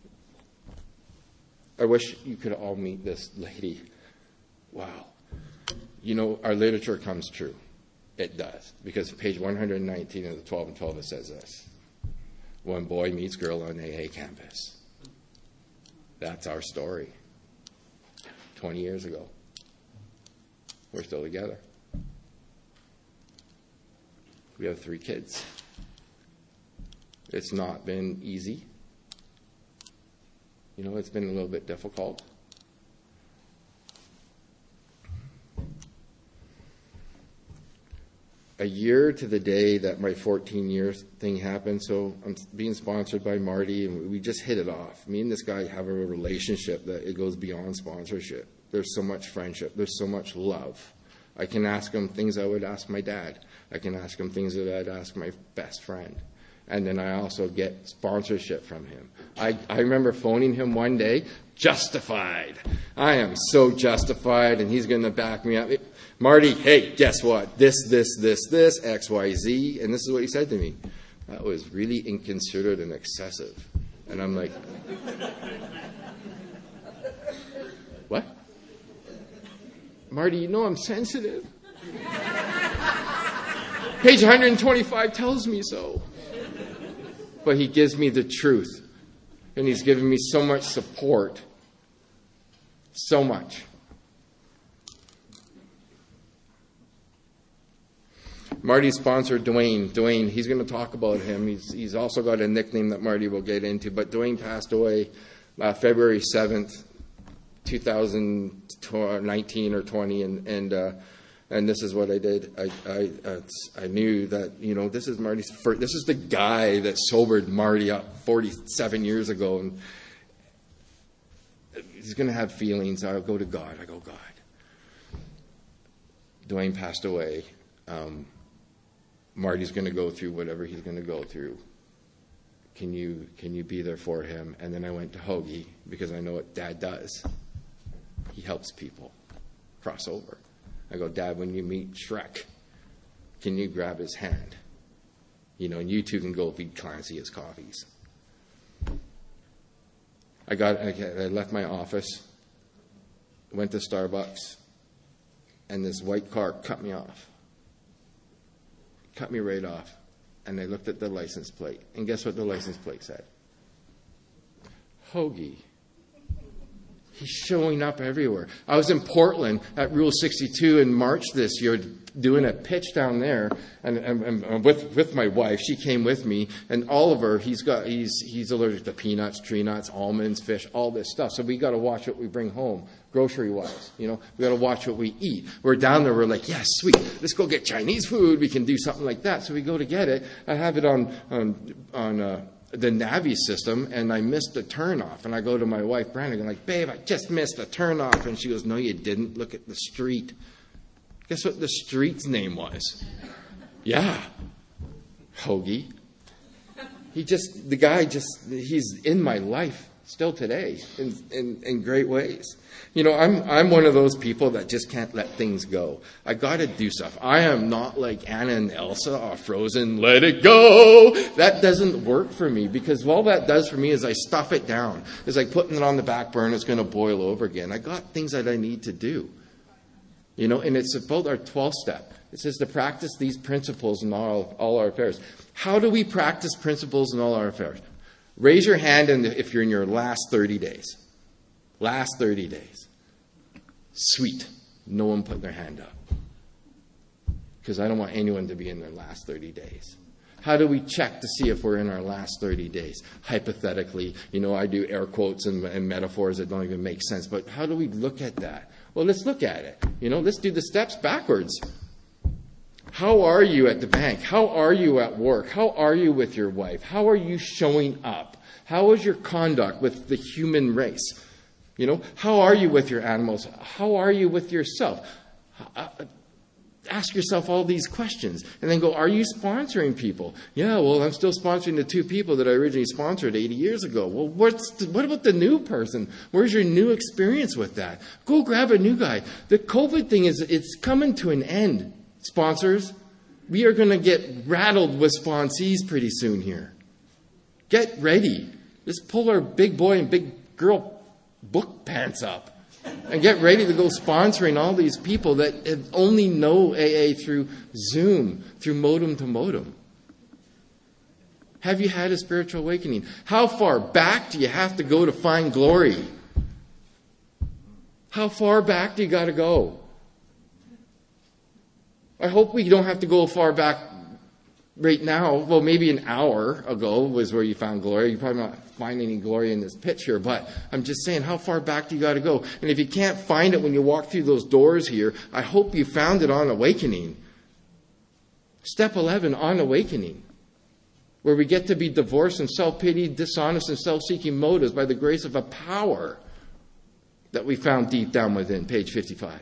Speaker 1: I wish you could all meet this lady. Wow. Our literature comes true. It does. Because page 119 of the 12 and 12, it says this. When boy meets girl on AA campus. That's our story. 20 years ago. We're still together. We have 3 kids. It's not been easy. It's been a little bit difficult. A year to the day that my 14-year thing happened, so I'm being sponsored by Marty, and we just hit it off. Me and this guy have a relationship that it goes beyond sponsorship. There's so much friendship. There's so much love. I can ask him things I would ask my dad. I can ask him things that I'd ask my best friend. And then I also get sponsorship from him. I remember phoning him one day, justified. I am so justified, and he's going to back me up. Marty, hey, guess what? This, X, Y, Z. And this is what he said to me. That was really inconsiderate and excessive. And I'm like, what? Marty, I'm sensitive. Page 125 tells me so. But he gives me the truth. And he's given me so much support. So much. Marty sponsored Dwayne. Dwayne, he's going to talk about him. He's also got a nickname that Marty will get into. But Dwayne passed away February 7th, 2019 or 20. And this is what I did. I knew that, this is Marty's first. This is the guy that sobered Marty up 47 years ago. And he's going to have feelings. I'll go to God. I go, God. Dwayne passed away. Marty's going to go through whatever he's going to go through. Can you be there for him? And then I went to Hoagie because I know what Dad does. He helps people cross over. I go, Dad, when you meet Shrek, can you grab his hand? And you two can go feed Clancy his coffees. I left my office, went to Starbucks, and this white car cut me off. Cut me right off. And I looked at the license plate. And guess what the license plate said? Hoagie. He's showing up everywhere. I was in Portland at Rule 62 in March this year doing a pitch down there, and with my wife. She came with me, and Oliver, he's allergic to peanuts, tree nuts, almonds, fish, all this stuff. So we got to watch what we bring home, grocery-wise. We got to watch what we eat. We're down there. We're like, yeah, sweet. Let's go get Chinese food. We can do something like that. So we go to get it. I have it on the Navi system, and I missed the turnoff. And I go to my wife, Brandon, I'm like, babe, I just missed the turnoff. And she goes, no, you didn't. Look at the street. Guess what the street's name was? Yeah. Hoagie. He's in my life still today in great ways. You know, I'm one of those people that just can't let things go. I got to do stuff. I am not like Anna and Elsa off Frozen. Let it go. That doesn't work for me, because all that does for me is I stuff it down. It's like putting it on the back burner. It's going to boil over again. I got things that I need to do. You know, and it's about our 12th step. It says to practice these principles in all our affairs. How do we practice principles in all our affairs? Raise your hand if you're in your last 30 days. Last 30 days. Sweet. No one put their hand up. Because I don't want anyone to be in their last 30 days. How do we check to see if we're in our last 30 days? Hypothetically, you know, I do air quotes and metaphors that don't even make sense. But how do we look at that? Well, let's look at it. You know, let's do the steps backwards. How are you at the bank? How are you at work? How are you with your wife? How are you showing up? How is your conduct with the human race? You know, how are you with your animals? How are you with yourself? Ask yourself all these questions and then go, are you sponsoring people? Yeah, well, I'm still sponsoring the 2 people that I originally sponsored 80 years ago. Well, what about the new person? Where's your new experience with that? Go grab a new guy. The COVID thing it's coming to an end, sponsors. We are going to get rattled with sponsees pretty soon here. Get ready. Let's pull our big boy and big girl book pants up and get ready to go sponsoring all these people that only know AA through Zoom, through modem to modem. Have you had a spiritual awakening? How far back do you have to go to find glory? How far back do you got to go? I hope we don't have to go far back right now. Well, maybe an hour ago was where you found glory. You probably not find any glory in this picture, but I'm just saying, how far back do you got to go? And if you can't find it when you walk through those doors here, I hope you found it on awakening. Step 11, on awakening, where we get to be divorced and self-pity, dishonest and self-seeking motives by the grace of a power that we found deep down within, page 55.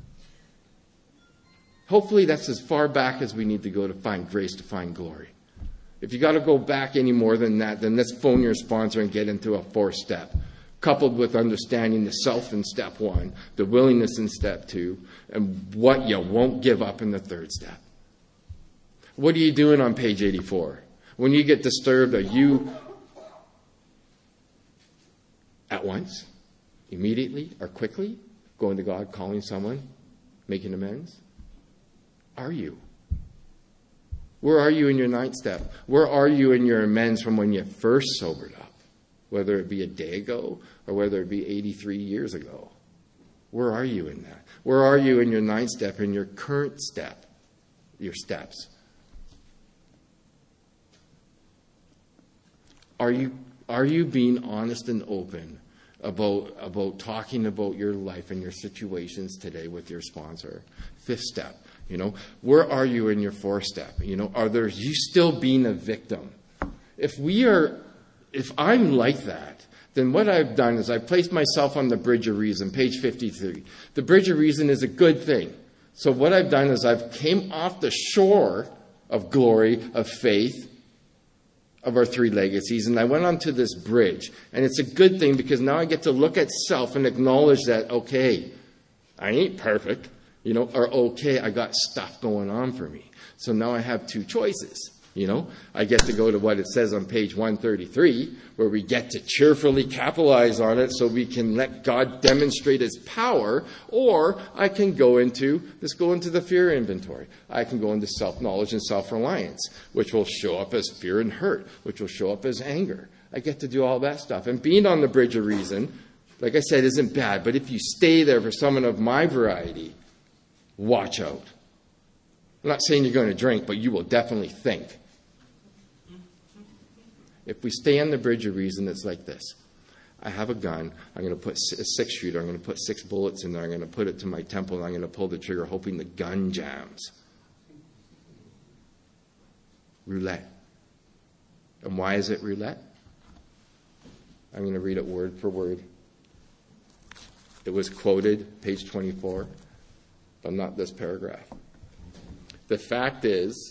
Speaker 1: Hopefully that's as far back as we need to go to find grace, to find glory. If you got to go back any more than that, then let's phone your sponsor and get into a 4th step, coupled with understanding the self in step 1, the willingness in step 2, and what you won't give up in the 3rd step. What are you doing on page 84? When you get disturbed, are you at once, immediately, or quickly going to God, calling someone, making amends? Are you? Where are you in your 9th step? Where are you in your amends from when you first sobered up? Whether it be a day ago or whether it be 83 years ago. Where are you in that? Where are you in your 9th step, in your current step, your steps? Are you being honest and open about talking about your life and your situations today with your sponsor? 5th step. You know, where are you in your 4th step? You know, you still being a victim? If I'm like that, then what I've done is I've placed myself on the bridge of reason, page 53. The bridge of reason is a good thing. So what I've done is I've came off the shore of glory, of faith, of our 3 legacies, and I went onto this bridge. And it's a good thing because now I get to look at self and acknowledge that, okay, I ain't perfect. You know, or okay, I got stuff going on for me. So now I have 2 choices. You know, I get to go to what it says on page 133, where we get to cheerfully capitalize on it so we can let God demonstrate His power, or I can go into the fear inventory. I can go into self-knowledge and self-reliance, which will show up as fear and hurt, which will show up as anger. I get to do all that stuff. And being on the bridge of reason, like I said, isn't bad. But if you stay there for someone of my variety, watch out. I'm not saying you're going to drink, but you will definitely think. If we stay on the bridge of reason, it's like this. I have a gun. I'm going to put a 6-shooter. I'm going to put 6 bullets in there. I'm going to put it to my temple, and I'm going to pull the trigger, hoping the gun jams. Roulette. And why is it roulette? I'm going to read it word for word. It was quoted, page 24. But not this paragraph. The fact is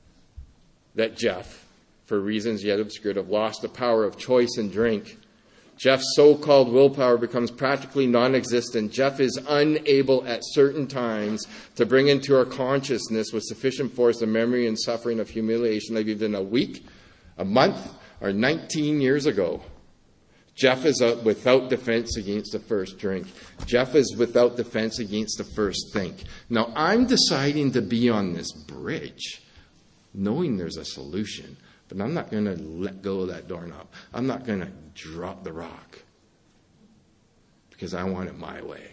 Speaker 1: that Jeff, for reasons yet obscure, have lost the power of choice in drink. Jeff's so-called willpower becomes practically non-existent. Jeff is unable at certain times to bring into our consciousness with sufficient force the memory and suffering of humiliation of even a week, a month, or 19 years ago. Jeff is without defense against the first drink. Jeff is without defense against the first think. Now, I'm deciding to be on this bridge, knowing there's a solution. But I'm not going to let go of that doorknob. I'm not going to drop the rock because I want it my way.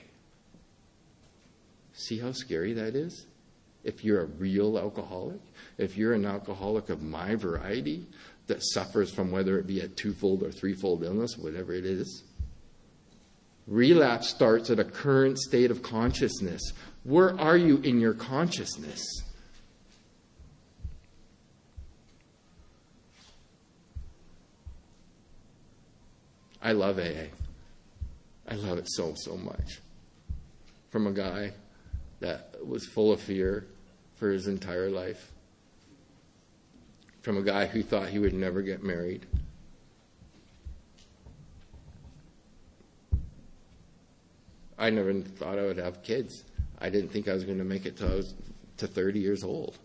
Speaker 1: See how scary that is? If you're a real alcoholic, if you're an alcoholic of my variety that suffers from whether it be a twofold or threefold illness, whatever it is, relapse starts at a current state of consciousness. Where are you in your consciousness? I love AA. I love it so, so much. From a guy that was full of fear for his entire life. From a guy who thought he would never get married. I never thought I would have kids. I didn't think I was going to make it till I was to 30 years old.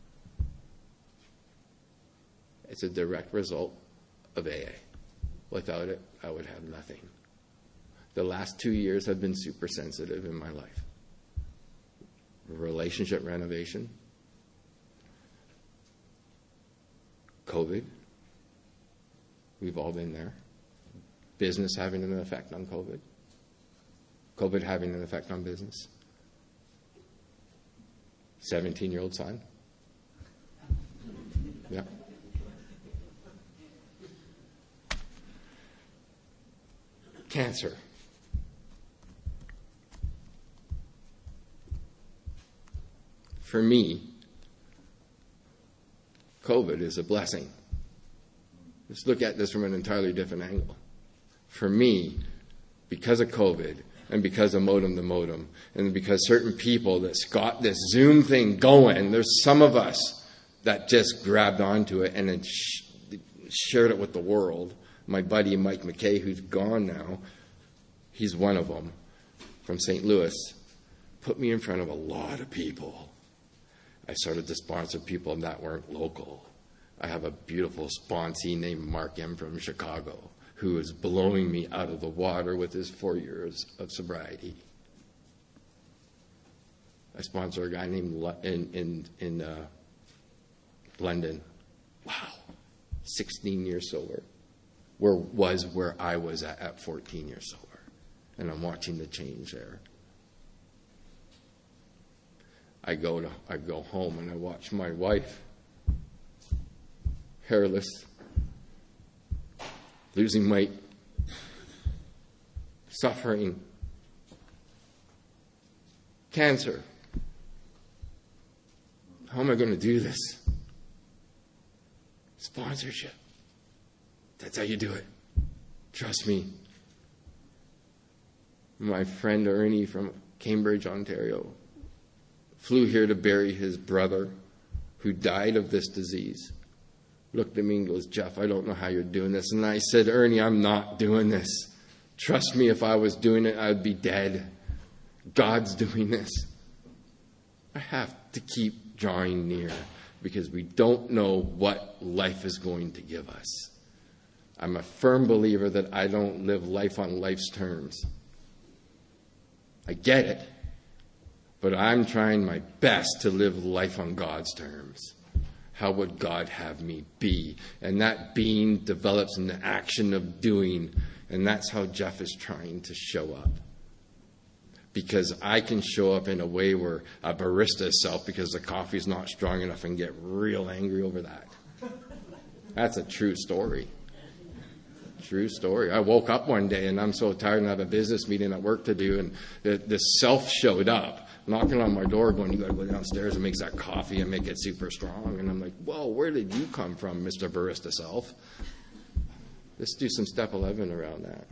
Speaker 1: It's a direct result of AA. Without it, I would have nothing. The last 2 years have been super sensitive in my life. Relationship renovation. COVID. We've all been there. Business having an effect on COVID. COVID having an effect on business. 17-year-old son. Yeah. Cancer. For me, COVID is a blessing. Let's look at this from an entirely different angle. For me, because of COVID, and because of modem to modem, and because certain people that's got this Zoom thing going, there's some of us that just grabbed onto it and then shared it with the world. My buddy Mike McKay, who's gone now, he's one of them, from St. Louis, put me in front of a lot of people. I started to sponsor people that weren't local. I have a beautiful sponsee named Mark M. from Chicago, who is blowing me out of the water with his 4 years of sobriety. I sponsor a guy named in London. Wow, 16 years sober. Where I was at 14 years sober. And I'm watching the change there. I go home and I watch my wife, hairless, losing weight, suffering, cancer. How am I going to do this? Sponsorship. That's how you do it. Trust me. My friend Ernie from Cambridge, Ontario, flew here to bury his brother who died of this disease. Looked at me and goes, Jeff, I don't know how you're doing this. And I said, Ernie, I'm not doing this. Trust me, if I was doing it, I'd be dead. God's doing this. I have to keep drawing near because we don't know what life is going to give us. I'm a firm believer that I don't live life on life's terms. I get it, but I'm trying my best to live life on God's terms. How would God have me be? And that being develops in the action of doing, and that's how Jeff is trying to show up. Because I can show up in a way where a barista self, because the coffee's not strong enough, and get real angry over that. That's a true story. True story. I woke up one day and I'm so tired and I have a business meeting at work to do, and this self showed up, knocking on my door going, you got to go downstairs and make that coffee and make it super strong. And I'm like, whoa, where did you come from, Mr. Barista Self? Let's do some step 11 around that.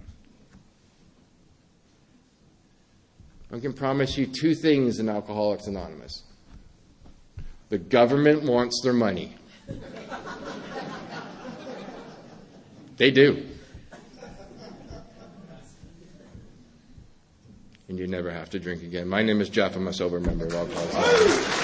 Speaker 1: I can promise you two things in Alcoholics Anonymous. The government wants their money. They do. and you never have to drink again. My name is Jeff. I'm a sober member of Alcoholics Anonymous.